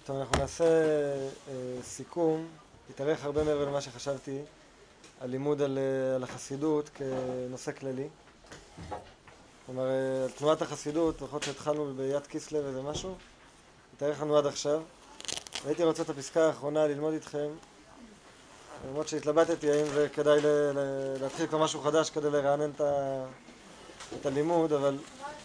טוב, אנחנו נעשה סיכום, יתארך הרבה מעבר למה שחשבתי, על לימוד על החסידות כנושא כללי. כלומר, על תנועת החסידות, לפחות שהתחלנו ביד כיסלב איזה משהו, יתארך לנו עד עכשיו. והייתי רוצה את הפסקה האחרונה ללמוד איתכם, למרות שהתלבטתי האם זה כדאי להתחיל כבר משהו חדש כדי לרענן את הלימוד, אבל...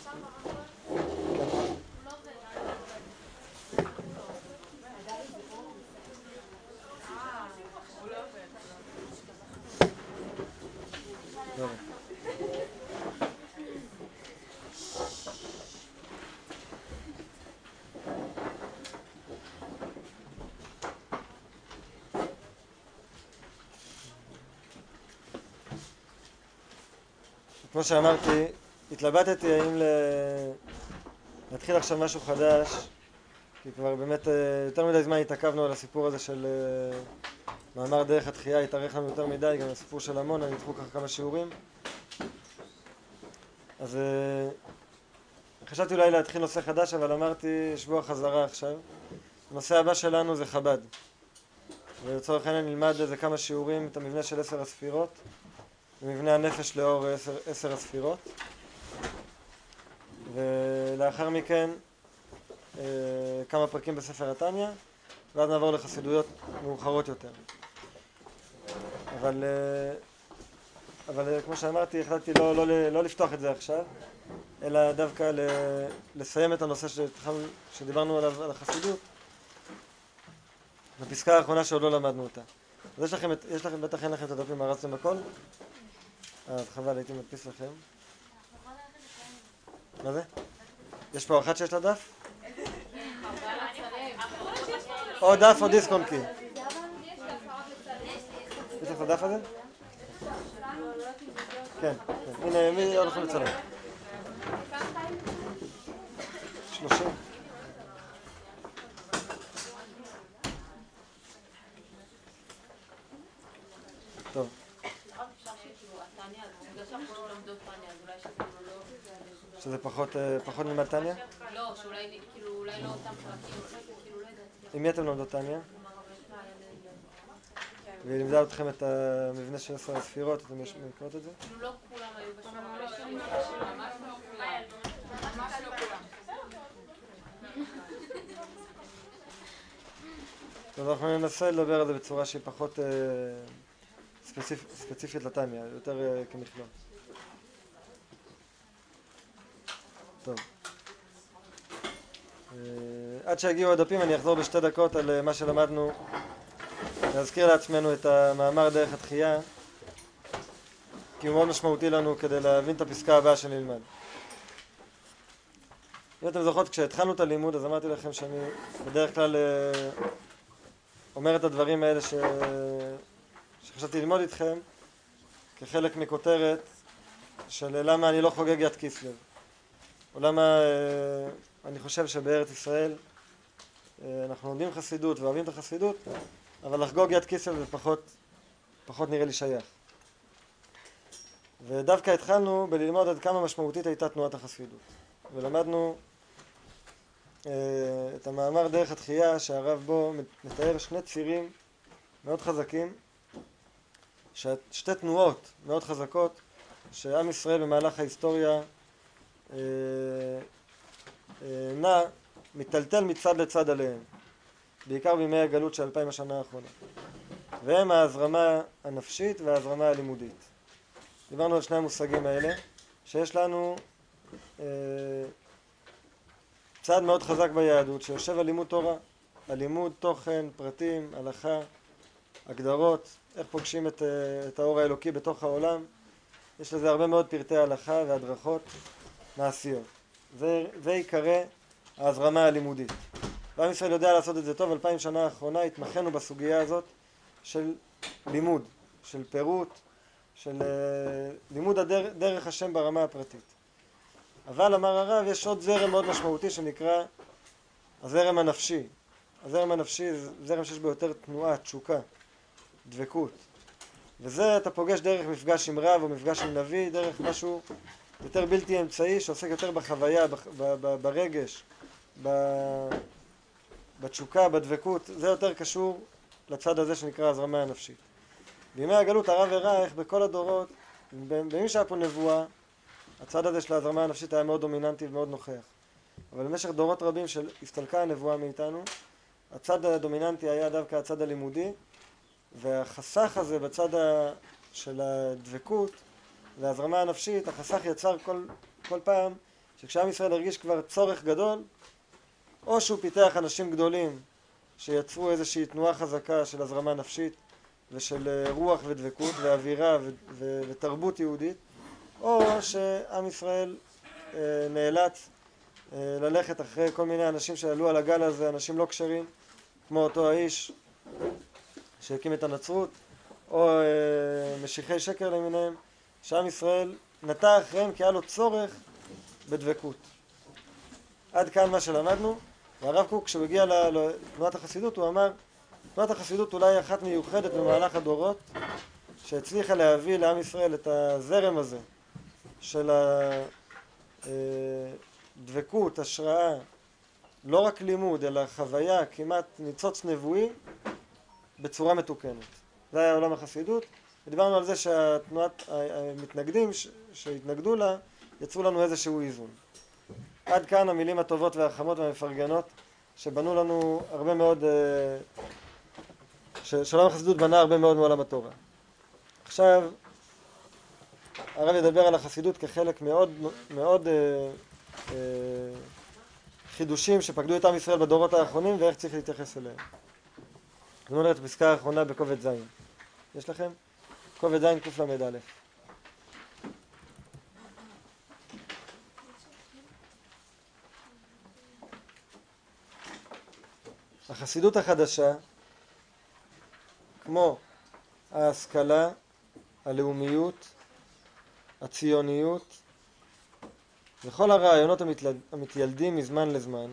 כמו שאמרתי, התלבטתי האם להתחיל עכשיו משהו חדש, כי כבר באמת יותר מדי זמן התעכבנו על הסיפור הזה של מאמר דרך התחייה, התארך לנו יותר מדי, גם הסיפור של המון, אני אתחו ככה כמה שיעורים. אז חשבתי אולי להתחיל נושא חדש, אבל אמרתי שבוע חזרה עכשיו. הנושא הבא שלנו זה חב"ד. ולצורך העניין נלמד איזה כמה שיעורים את המבנה של 10 הספירות, ומבנה הנפש לאור 10 הספירות. ולאחר מכן כמה פרקים בספר התניא, ואז נעבור לחסידויות מאוחרות יותר. אבל כמו שאמרתי, החלטתי לא לפתוח את זה עכשיו, אלא דווקא לסיים את הנושא שדיברנו עליו, על החסידות, בפסקה האחרונה שעוד לא למדנו אותה. אז יש לכם, בטח אין לכם את הדפים, הרצתם הכל? אז חבל, הייתי מדפיס לכם. מה זה? יש פה אחת שיש לה דף? או דף או דיסק און קי. יש לך את הדף הזה? כן, הנה, מי הולכים לצלם? 30. טוב. שזה פחות נלמד תניא? לא, שאולי אולי לא אותם חלקים, כאילו לא יודעת. עם מי אתם לומדות תניא? והיא לימדה אתכם את המבנה של 10 הספירות, אתם מכירות את זה? כאילו לא כולם היו בשיעור, ממש לא כולם. ממש לא כולם. אז אנחנו ננסה לדבר על זה בצורה שהיא פחות ספציפית לתניא, יותר כמכלול. טוב. עד שהגיעו הדפים אני אחזור בשתי דקות על מה שלמדנו, להזכיר לעצמנו את המאמר דרך התחייה, כי הוא מאוד משמעותי לנו כדי להבין את הפסקה הבאה שנלמד. אם אתם זוכרות, כשהתחלנו את הלימוד אז אמרתי לכם שאני בדרך כלל אומר את הדברים האלה שחשבתי ללמוד איתכם כחלק מכותרת של למה אני לא חוגג יד כיסלב, או למה אני חושב שבארץ ישראל אנחנו לומדים חסידות ואוהבים את החסידות, אבל לחגוג יד כיסלב זה פחות נראה לי שייך. ודווקא התחלנו בללמוד עד כמה משמעותית הייתה תנועת החסידות, ולמדנו את המאמר דרך התחייה שהרב בו מתאר שני צירים מאוד חזקים, שתי תנועות מאוד חזקות שעם ישראל במהלך ההיסטוריה נע מטלטל מצד לצד עליהם, בעיקר בימי הגלות של 2000 השנה האחרונה, והם ההזרמה הנפשית וההזרמה הלימודית. דיברנו על שני המושגים האלה, שיש לנו צד מאוד חזק ביהדות שיושב על לימוד תורה, על לימוד תוכן, פרטים, הלכה, הגדרות, איך פוגשים את האור האלוקי בתוך העולם. יש לזה הרבה מאוד פרטי הלכה והדרכות מעשיות. זה יקרא ההזרמה הלימודית. ועם ישראל יודע לעשות את זה טוב. 2000 שנה האחרונה התמחנו בסוגיה הזאת של לימוד, של פירוט, של לימוד דרך השם ברמה הפרטית. אבל אמר הרב, יש עוד זרם מאוד משמעותי שנקרא הזרם הנפשי. הזרם הנפשי זה זרם שיש בו יותר תנועה, תשוקה, דבקות. וזה אתה פוגש דרך מפגש עם רב או מפגש עם נביא, דרך משהו יותר בלתי אמצעי שעוסק יותר בחוויה, ברגש, בתשוקה, בדבקות, זה יותר קשור לצד הזה שנקרא הזרמה הנפשית. בימי הגלות הרב הראה איך בכל הדורות, במי שהיה פה נבואה, הצד הזה של ההזרמה הנפשית היה מאוד דומיננטי ומאוד נוכח. אבל במשך דורות רבים שהסתלקה הנבואה מאיתנו, הצד הדומיננטי היה דווקא הצד הלימודי, והחסך הזה בצד של הדבקות וההזרמה הנפשית, החסך יצר כל פעם שכשעם ישראל הרגיש כבר צורך גדול, או שהוא פיתח אנשים גדולים שיצרו איזושהי תנועה חזקה של הזרמה נפשית ושל רוח ודבקות ואווירה ותרבות יהודית, או שעם ישראל נאלץ ללכת אחרי כל מיני אנשים שעלו על הגל הזה, אנשים לא כשרים, כמו אותו האיש שהקים את הנצרות, או משיחי שקר למיניהם, שעם ישראל נטע אחריהם כי היה לו צורך בדבקות. עד כאן מה שלמדנו. והרב קוק כשהוא הגיע לתנועת החסידות הוא אמר, תנועת החסידות אולי אחת מיוחדת במהלך הדורות שהצליחה להביא לעם ישראל את הזרם הזה של הדבקות, השראה, לא רק לימוד אלא חוויה כמעט ניצוץ נבואי בצורה מתוקנת. זה היה עולם החסידות, ודיברנו על זה שהתנועת המתנגדים שהתנגדו לה יצרו לנו איזשהו איזון. עד כאן המילים הטובות והחמות והמפרגנות שבנו לנו הרבה מאוד, שעולם החסידות בנה הרבה מאוד מעולם התורה. עכשיו הרב ידבר על החסידות כחלק מאוד מאוד חידושים שפקדו את עם ישראל בדורות האחרונים ואיך צריך להתייחס אליהם. זאת אומרת, פסקה האחרונה בקובץ ז'. יש לכם? קובץ ז' קל"א. החסידות החדשה, כמו ההשכלה, הלאומיות, הציוניות וכל הרעיונות המתיילדים מזמן לזמן,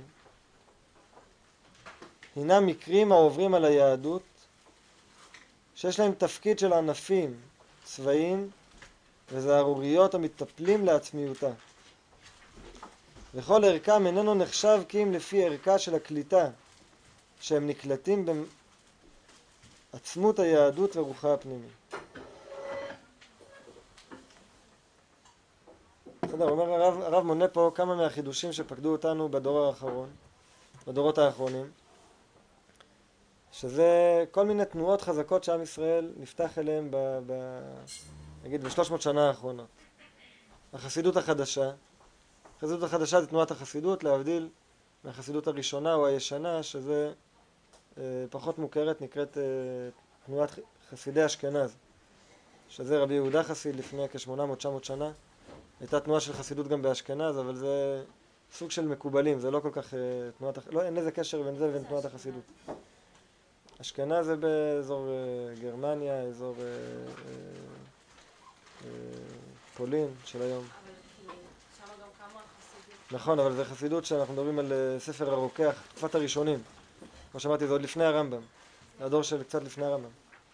הינם מקרים העוברים על היהדות שיש להם תפקיד של ענפים צבאיים וזערוריות המטפלים לעצמיותה, וכל ערכם איננו נחשב כי אם לפי ערכה של הקליטה שהם נקלטים בעצמות היהדות ורוחה הפנימי. בסדר, אומר הרב מונה פה כמה מהחידושים שפקדו אותנו בדורות האחרונים, שזה כל מיני תנועות חזקות שעם ישראל נפתח אליהם נגיד ב-300 שנה האחרונות. החסידות החדשה זה תנועת החסידות, להבדיל מהחסידות הראשונה או הישנה, שזה פחות מוכרת, נקראת תנועת חסידי אשכנז, שזה רבי יהודה חסיד לפני כ-800-900 שנה. הייתה תנועה של חסידות גם באשכנז, אבל זה סוג של מקובלים, זה לא כל כך אין איזה קשר בין זה ובין תנועת החסידות. אשכנז זה באזור גרמניה, אזור פולין של היום. אבל שם גם כמה חסידות. נכון, אבל זה חסידות שאנחנו מדברים על ספר הרוקח, תקופת הראשונים. כמו שאמרתי, זה עוד לפני הרמב"ם. הדור של קצת לפני הרמב"ם.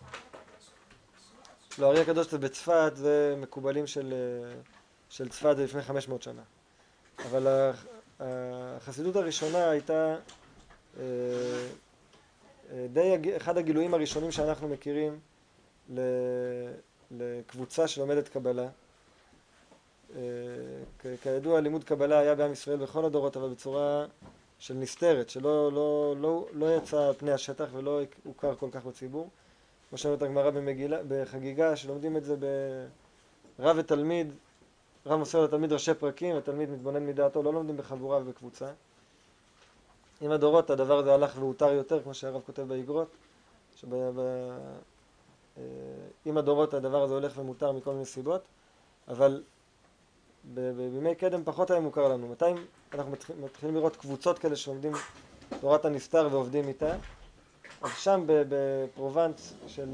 לא, הארי הקדוש זה בצפת, זה מקובלים של צפת, זה לפני 500 שנה. אבל החסידות הראשונה הייתה די אחד הגילויים הראשונים שאנחנו מכירים לקבוצה שלומדת קבלה. כידוע, לימוד קבלה היה בעם ישראל בכל הדורות, אבל בצורה של נסתרת, לא יצא פני השטח ולא הוכר כל כך בציבור. כמו שאומרת הגמרא בחגיגה, שלומדים את זה ברב ותלמיד, רב מוסר לתלמיד ראשי פרקים, התלמיד מתבונן מדעתו, לא לומדים בחבורה ובקבוצה. עם הדורות הדבר הזה הלך והותר יותר, כמו שהרב כותב באגרות, עם הדורות הדבר הזה הולך ומותר מכל מיני סיבות, אבל בימי קדם פחות היה מוכר לנו. מתי אנחנו מתחילים לראות קבוצות כאלה שלומדים תורת הנסתר ועובדים איתה? אז שם בפרובנס של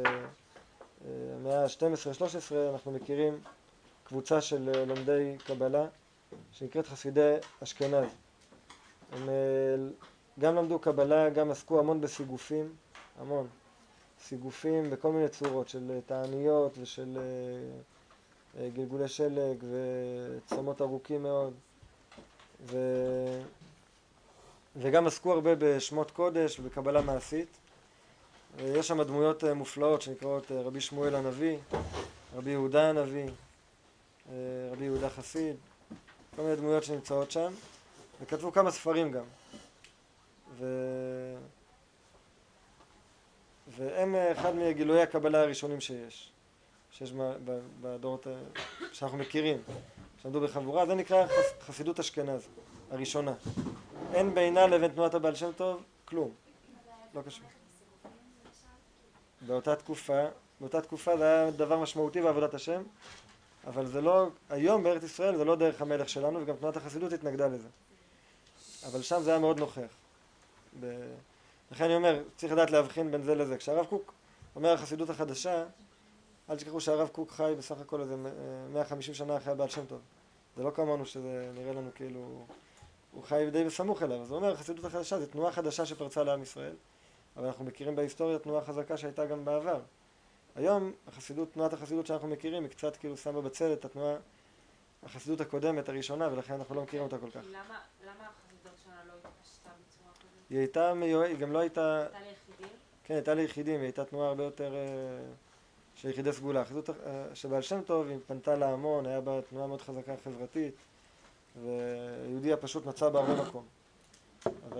המאה ה-12-13 אנחנו מכירים קבוצה של לומדי קבלה שנקראת חסידי אשכנז. הם גם למדו קבלה, גם עסקו המון בסיגופים, המון סיגופים בכל מיני צורות של תעניות ושל גלגולי שלג וצומות ארוכים מאוד, וגם עסקו הרבה בשמות קודש ובקבלה מעשית. יש שם דמויות מופלאות שנקראות רבי שמואל הנביא, רבי יהודה הנביא, רבי יהודה חסיד, כל מיני דמויות שנמצאות שם, וכתבו כמה ספרים גם. והם אחד מגילויי הקבלה הראשונים שיש בדורות שאנחנו מכירים, שעמדו בחבורה. זה נקרא חסידות אשכנז, הראשונה. אין בינה לבין תנועת הבעל שם טוב כלום, לא קשור. באותה תקופה זה היה דבר משמעותי בעבודת השם, אבל זה לא, היום בארץ ישראל זה לא דרך המלך שלנו, וגם תנועת החסידות התנגדה לזה. אבל שם זה היה מאוד נוכח. לכן אני אומר, צריך לדעת להבחין בין זה לזה. כשהרב קוק אומר החסידות החדשה, אל תשכחו שהרב קוק חי בסך הכל איזה 150 שנה אחרי הבעל שם טוב. זה לא כמונו שזה נראה לנו כאילו, הוא חי די בסמוך אליו. אז הוא אומר, החסידות החדשה זה תנועה חדשה שפרצה לעם ישראל, אבל אנחנו מכירים בהיסטוריה תנועה חזקה שהייתה גם בעבר. היום תנועת החסידות שאנחנו מכירים היא קצת כאילו שמה בצד את החסידות הקודמת, הראשונה, ולכן אנחנו לא מכירים אותה כל כך. למה החסידות שלה לא התפשטה בצורה כזאת? היא גם לא הייתה... הייתה ליחידים? כן, הייתה ליחידים, היא הייתה תנועה הרבה יותר של יחידי סגולה. החסידות שבעל שם טוב, היא פנתה להמון, היה בה תנועה מאוד חזקה חברתית, ויהודי הפשוט מצא בה הרבה מקום. אבל...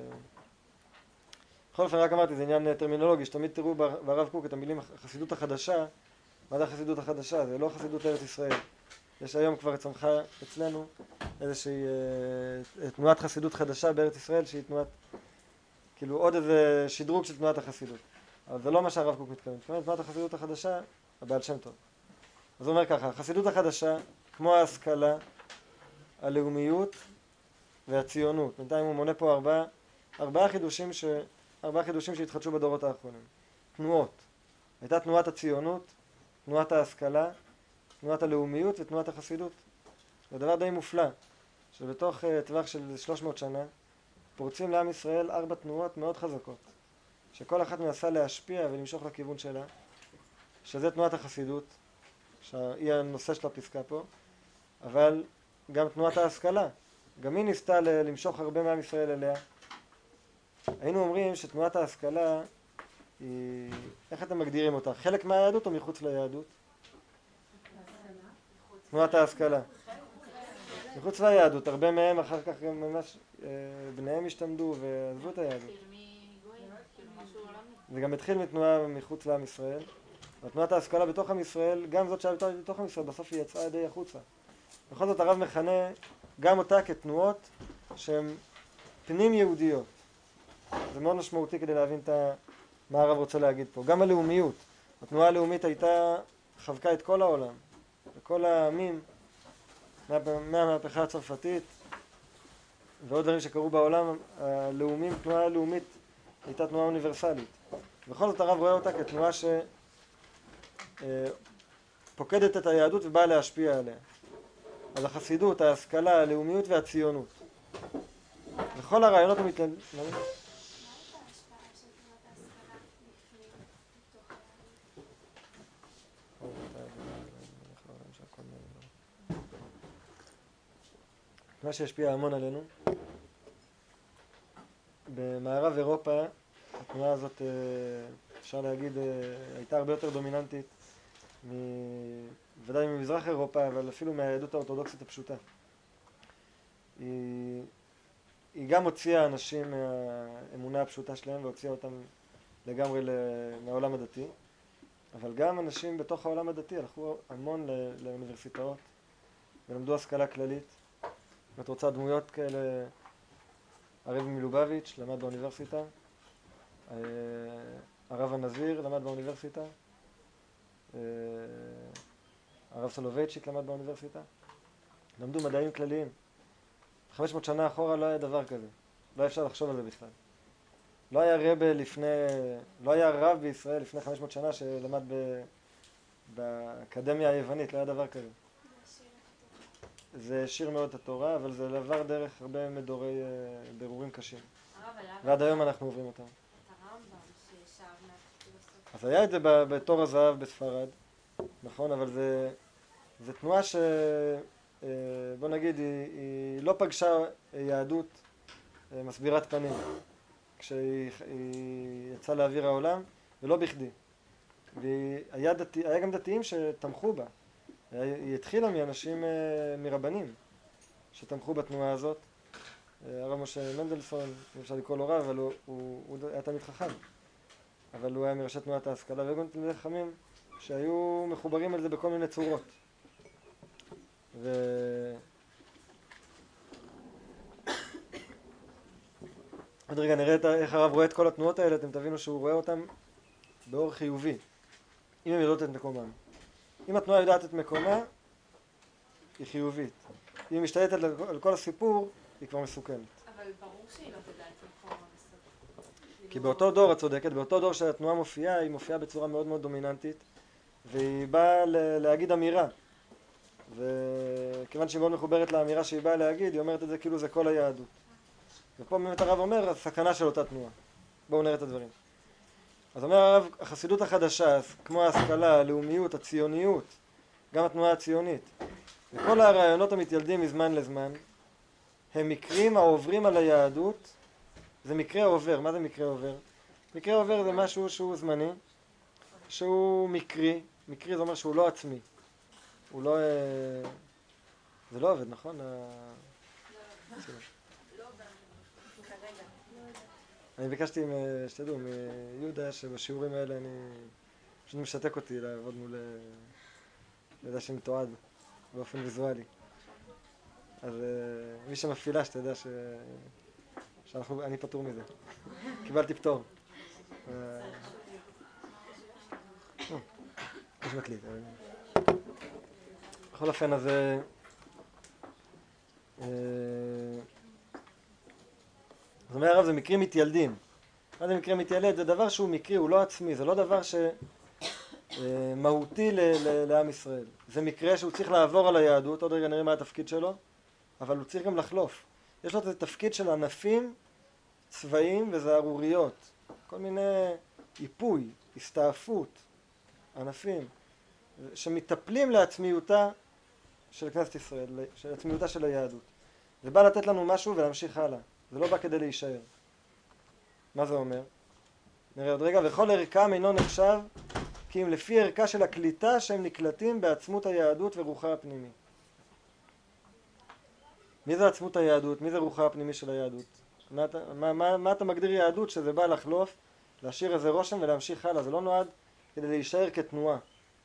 בכל אופן, רק אמרתי, זה עניין טרמינולוגי, שתמיד תראו ברב קוק את המילים החסידות החדשה. מה זה החסידות החדשה? זה לא חסידות ארץ ישראל. יש היום כבר צמחה אצלנו איזושהי תנועת חסידות חדשה בארץ ישראל, שהיא תנועת, כאילו עוד איזה שדרוג של תנועת החסידות. אבל זה לא מה שהרב קוק מתכוון. תנועת החסידות החדשה, הבעל שם טוב. אז הוא אומר ככה, החסידות החדשה, כמו ההשכלה, הלאומיות והציונות. בינתיים הוא מונה פה ארבעה חידושים שהתחדשו בדורות האחרונים. תנועות. הייתה תנועת הציונות, תנועת ההשכלה, תנועת הלאומיות ותנועת החסידות. זה דבר די מופלא, שבתוך טווח של 300 שנה פורצים לעם ישראל 4 תנועות מאוד חזקות, שכל אחת מנסה להשפיע ולמשוך לכיוון שלה, שזה תנועת החסידות, שהיא הנושא של הפסקה פה, אבל גם תנועת ההשכלה, גם היא ניסתה למשוך הרבה מעם ישראל אליה. היינו אומרים שתנועת ההשכלה היא, איך אתם מגדירים אותה? חלק מהיהדות או מחוץ ליהדות? תנועת ההשכלה. מחוץ ליהדות, הרבה מהם אחר כך גם ממש בניהם השתמדו ועזבו את היהדות. זה גם התחיל מתנועה מחוץ לעם ישראל. ותנועת ההשכלה בתוך עם ישראל, גם זאת שהייתה בתוך עם ישראל, בסוף היא יצאה די החוצה. בכל זאת הרב מכנה גם אותה כתנועות שהן פנים יהודיות. זה מאוד משמעותי כדי להבין מה הרב רוצה להגיד פה. גם הלאומיות. התנועה הלאומית חבקה את כל העולם, וכל העמים, מהמהפכה הצרפתית ועוד דברים שקרו בעולם הלאומים. תנועה הלאומית הייתה תנועה אוניברסלית. בכל זאת הרב רואה אותה כתנועה שפוקדת את היהדות ובאה להשפיע עליה. אז החסידות, ההשכלה, הלאומיות והציונות. וכל הרעיונות המתנגדים... מה שהשפיע המון עלינו. במערב אירופה התנועה הזאת, אפשר להגיד, הייתה הרבה יותר דומיננטית, ודאי ממזרח אירופה, אבל אפילו מהיהדות האורתודוקסית הפשוטה. היא גם הוציאה אנשים מהאמונה הפשוטה שלהם והוציאה אותם לגמרי מהעולם הדתי, אבל גם אנשים בתוך העולם הדתי הלכו המון לאוניברסיטאות ולמדו השכלה כללית. אם את רוצה דמויות כאלה, הרב מלובביץ' למד באוניברסיטה, הרב הנזיר למד באוניברסיטה, הרב סולובייצ'יק למד באוניברסיטה. למדו מדעים כלליים. 500 שנה אחורה לא היה דבר כזה. לא אפשר לחשוב על זה בכלל. לא היה רב בישראל לפני 500 שנה שלמד באקדמיה היוונית, לא היה דבר כזה. זה שיר מאוד את התורה, אבל זה עבר דרך הרבה מדורי ברורים קשים. ועד היום אנחנו עוברים אותם. אז היה את זה בתור הזהב בספרד, נכון, אבל זה תנועה בוא נגיד, היא לא פגשה יהדות מסבירת פנים, כשהיא יצאה לאוויר העולם, ולא בכדי. והיה גם דתיים שתמכו בה. היא התחילה מאנשים, מרבנים, שתמכו בתנועה הזאת. הרב משה מנדלסון, אפשר לקרוא לו רב, אבל הוא היה תלמיד חכם. אבל הוא היה מראשי תנועת ההשכלה, והיו גם תלמידי חכמים שהיו מחוברים על זה בכל מיני צורות. עוד רגע נראה איך הרב רואה את כל התנועות האלה, אתם תבינו שהוא רואה אותן באור חיובי, אם הן יודעות את מקומן. אם התנועה יודעת את מקומה, היא חיובית. אם היא משתלטת על כל הסיפור, היא כבר מסוכנת. אבל ברור שהיא לא תדע את מקום המסוכנת. כי באותו דור, את צודקת, באותו דור שהתנועה מופיעה, היא מופיעה בצורה מאוד מאוד דומיננטית, והיא באה להגיד אמירה. וכיוון שהיא מאוד מחוברת לאמירה שהיא באה להגיד, היא אומרת את זה כאילו זה כל היהדות. ופה באמת הרב אומר, הסכנה של אותה תנועה. בואו נראה את הדברים. אז אומר הרב, החסידות החדשה, כמו ההשכלה, הלאומיות, הציוניות, גם התנועה הציונית, וכל הרעיונות המתיילדים מזמן לזמן, הם מקרים העוברים על היהדות. זה מקרה עובר. מה זה מקרה עובר? מקרה עובר זה משהו שהוא זמני, שהוא מקרי. מקרי זה אומר שהוא לא עצמי. הוא לא... זה לא עובד, נכון? אני ביקשתי, שתדעו, מיהודה שבשיעורים האלה אני פשוט משתק אותי לעבוד מול... ידע שמתועד באופן ויזואלי. אז מי שמפעילה שתדע שאני פטור מזה. קיבלתי פטור. יש מקליט. בכל אופן, אז... זאת אומרת, הרב, זה מקרים מתיילדים. מה זה מקרה מתיילד? זה דבר שהוא מקרי, הוא לא עצמי, זה לא דבר מהותי לעם ישראל. זה מקרה שהוא צריך לעבור על היהדות, עוד רגע נראה מה התפקיד שלו, אבל הוא צריך גם לחלוף. יש לו את התפקיד של ענפים, צבעים וזערוריות, כל מיני איפוי, הסתעפות, ענפים, שמטפלים לעצמיותה של כנסת ישראל, לעצמיותה של היהדות. זה בא לתת לנו משהו ולהמשיך הלאה. זה לא בא כדי להישאר. מה זה אומר? נראה עוד רגע, וכל ערכם אינו נחשב, כי אם לפי ערכה של הקליטה שהם נקלטים בעצמות היהדות ורוחה הפנימי. מי זה עצמות היהדות? מי זה רוחה הפנימי של היהדות? מה אתה מגדיר יהדות? שזה בא לחלוף, להשאיר איזה רושם ולהמשיך הלאה. זה לא נועד כדי להישאר כתנועה.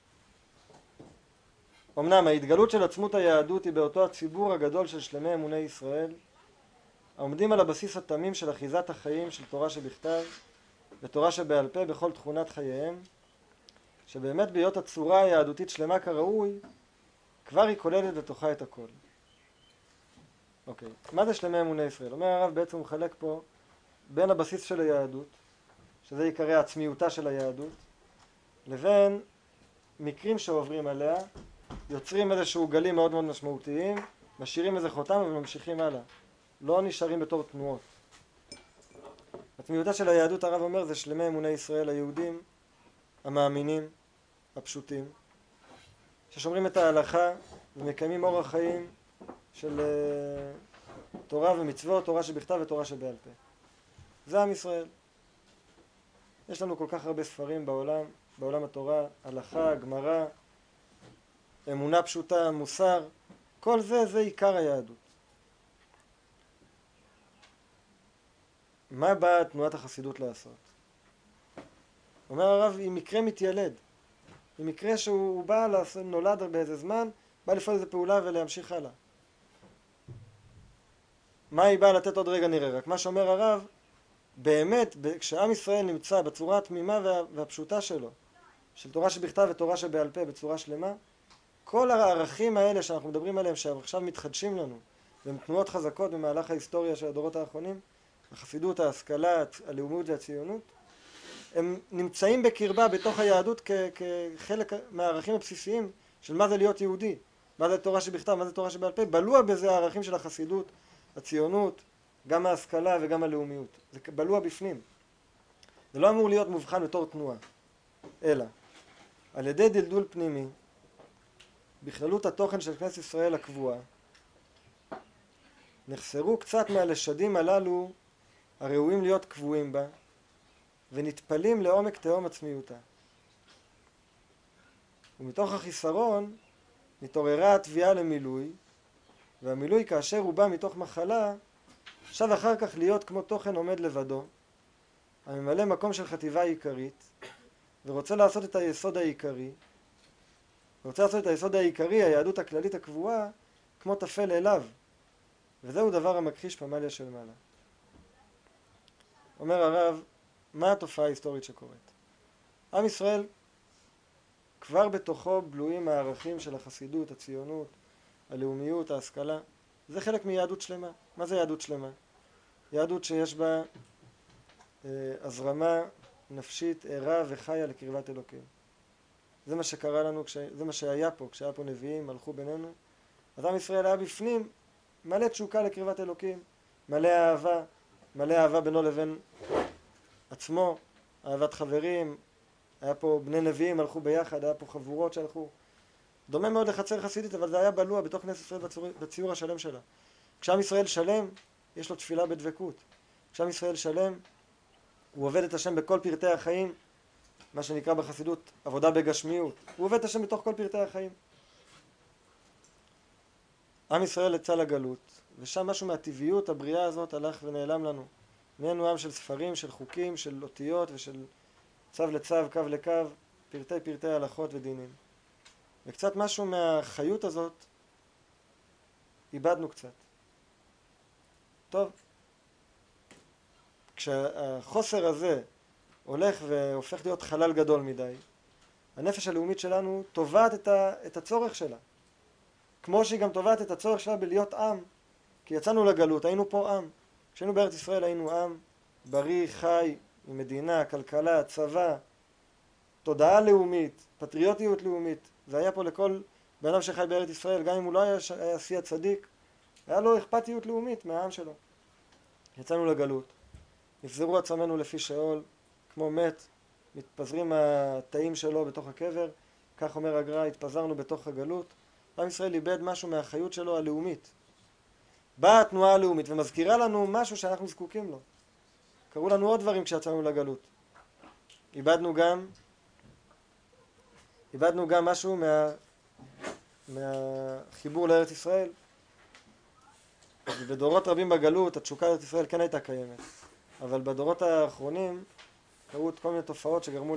אמנם ההתגלות של עצמות היהדות היא באותו הציבור הגדול של שלמי אמוני ישראל, העומדים על הבסיס התמים של אחיזת החיים של תורה שבכתב ותורה שבעל פה בכל תכונת חייהם, שבאמת בהיות הצורה היהדותית שלמה כראוי, כבר היא כוללת לתוכה את הכל. אוקיי, מה זה שלמי אמוני ישראל? אומר הרב, בעצם הוא מחלק פה בין הבסיס של היהדות, שזה יקרא עצמיותה של היהדות, לבין מקרים שעוברים עליה, יוצרים איזשהו גלים מאוד מאוד משמעותיים, משאירים איזה חותם וממשיכים הלאה. לא נשארים בתור תנועות. עצמיותה של היהדות, הרב אומר, זה שלמי אמוני ישראל היהודים, המאמינים, הפשוטים, ששומרים את ההלכה ומקיימים אורח חיים של תורה ומצוות, תורה שבכתב ותורה שבעל פה. זה עם ישראל. יש לנו כל כך הרבה ספרים בעולם התורה, הלכה, גמרא, אמונה פשוטה, מוסר, כל זה, זה עיקר היהדות. מה באה תנועת החסידות לעשות? אומר הרב, היא מקרה מתיילד. היא מקרה שהוא בא, נולד באיזה זמן, בא לפעול איזה פעולה ולהמשיך הלאה. מה היא באה לתת עוד רגע נראה? רק מה שאומר הרב, באמת, כשעם ישראל נמצא בצורה התמימה והפשוטה שלו, של תורה שבכתב ותורה שבעל פה בצורה שלמה, כל הערכים האלה שאנחנו מדברים עליהם, שעכשיו מתחדשים לנו, והם תנועות חזקות במהלך ההיסטוריה של הדורות האחרונים, החסידות, ההשכלה, הלאומיות והציונות, הם נמצאים בקרבה בתוך היהדות כחלק מהערכים הבסיסיים של מה זה להיות יהודי, מה זה תורה שבכתב, מה זה תורה שבעל פה, בלוע בזה הערכים של החסידות, הציונות, גם ההשכלה וגם הלאומיות. זה בלוע בפנים. זה לא אמור להיות מובחן בתור תנועה, אלא על ידי דלדול פנימי, בכללות התוכן של כנסת ישראל הקבועה, נחסרו קצת מהלשדים הללו הראויים להיות קבועים בה, ונטפלים לעומק תהום עצמיותה. ומתוך החיסרון מתעוררה התביעה למילוי, והמילוי כאשר הוא בא מתוך מחלה, שב אחר כך להיות כמו תוכן עומד לבדו, הממלא מקום של חטיבה עיקרית, ורוצה לעשות את היסוד העיקרי, היהדות הכללית הקבועה, כמו תפל אליו, וזהו דבר המכחיש פמליה של מעלה. אומר הרב, מה התופעה ההיסטורית שקורית? עם ישראל כבר בתוכו בלויים הערכים של החסידות, הציונות, הלאומיות, ההשכלה. זה חלק מיהדות שלמה. מה זה יהדות שלמה? יהדות שיש בה הזרמה נפשית ערה וחיה לקרבת אלוקים. זה מה שקרה לנו, זה מה שהיה פה, כשהיה פה נביאים, הלכו בינינו. אז עם ישראל היה בפנים מלא תשוקה לקרבת אלוקים, מלא אהבה בינו לבין עצמו, אהבת חברים, היה פה בני נביאים, הלכו ביחד, היה פה חבורות שהלכו. דומה מאוד לחצר חסידית, אבל זה היה בלוע בתוך כנסת ישראל בציור השלם שלה. כשעם ישראל שלם, יש לו תפילה בדבקות. כשעם ישראל שלם, הוא עובד את השם בכל פרטי החיים, מה שנקרא בחסידות עבודה בגשמיות. הוא עובד את השם בתוך כל פרטי החיים. עם ישראל יצא לגלות, ושם משהו מהטבעיות הבריאה הזאת הלך ונעלם לנו. נהיינו עם של ספרים, של חוקים, של אותיות ושל צו לצו, קו לקו, פרטי הלכות ודינים. וקצת משהו מהחיות הזאת איבדנו קצת. טוב, כשהחוסר הזה הולך והופך להיות חלל גדול מדי, הנפש הלאומית שלנו תובעת את הצורך שלה. כמו שהיא גם תובעת את הצורך שלה בלהיות עם, כי יצאנו לגלות, היינו פה עם. כשהיינו בארץ ישראל היינו עם בריא, חי, עם מדינה, כלכלה, צבא, תודעה לאומית, פטריוטיות לאומית. זה היה פה לכל בן אדם שחי בארץ ישראל, גם אם הוא לא היה שיא הצדיק, היה לו אכפתיות לאומית מהעם שלו. יצאנו לגלות, נפזרו עצמנו לפי שאול, כמו מת, מתפזרים התאים שלו בתוך הקבר, כך אומר הגר"א, התפזרנו בתוך הגלות. עם ישראל איבד משהו מהחיות שלו הלאומית. באה התנועה הלאומית ומזכירה לנו משהו שאנחנו זקוקים לו. קראו לנו עוד דברים כשיצאנו לגלות. איבדנו גם משהו מהחיבור לארץ ישראל. בדורות רבים בגלות התשוקה לארץ ישראל כן הייתה קיימת, אבל בדורות האחרונים קרו כל מיני תופעות שגרמו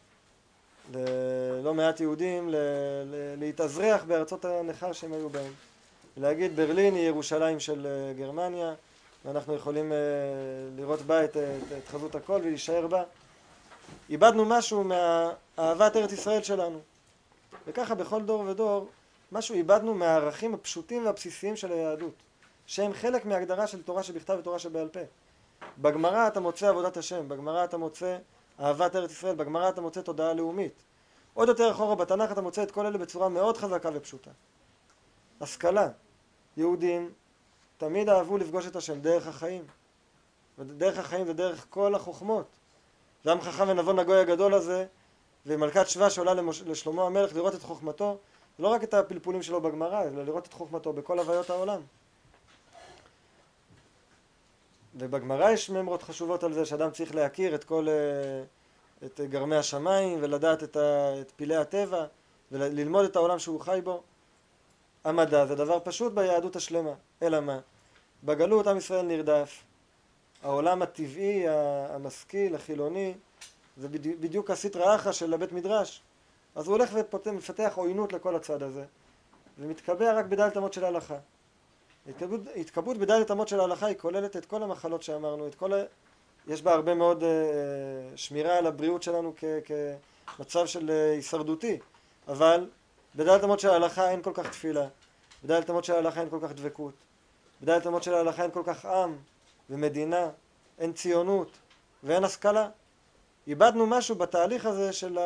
ללא מעט יהודים להתאזרח בארצות הנכר שהם היו בהם. ולהגיד ברלין היא ירושלים של גרמניה, ואנחנו יכולים לראות בה את חזות הכל ולהישאר בה. איבדנו משהו מהאהבת ארץ ישראל שלנו. וככה בכל דור ודור, משהו איבדנו מהערכים הפשוטים והבסיסיים של היהדות, שהם חלק מהגדרה של תורה שבכתב ותורה שבעל פה. בגמרא אתה מוצא עבודת השם, בגמרא אתה מוצא אהבת ארץ ישראל, בגמרא אתה מוצא תודעה לאומית. עוד יותר אחורה בתנ"ך אתה מוצא את כל אלה בצורה מאוד חזקה ופשוטה. השכלה. יהודים תמיד אהבו לפגוש את השם דרך החיים. ודרך החיים זה דרך כל החוכמות. זה עם חכם ונבון הגוי הגדול הזה, ומלכת שבא שעולה לשלמה המלך לראות את חוכמתו, לא רק את הפלפולים שלו בגמרא, אלא לראות את חוכמתו בכל הוויות העולם. ובגמרא יש ממרות חשובות על זה שאדם צריך להכיר את גרמי השמיים ולדעת את פילי הטבע וללמוד את העולם שהוא חי בו. המדע זה דבר פשוט ביהדות השלמה, אלא מה? בגלות עם ישראל נרדף. העולם הטבעי, המשכיל, החילוני, זה בדיוק הסטרא אחרא של הבית מדרש. אז הוא הולך ומפתח עוינות לכל הצד הזה, ומתקבע רק בדלת אמות של ההלכה. התקבעות בדלת אמות של ההלכה היא כוללת את כל המחלות שאמרנו, יש בה הרבה מאוד שמירה על הבריאות שלנו כמצב של הישרדותי, אבל בדלת אמות של ההלכה אין כל כך תפילה, בדלת אמות של ההלכה אין כל כך דבקות, בדלת אמות של ההלכה אין כל כך עם ומדינה, אין ציונות ואין השכלה. איבדנו משהו בתהליך הזה של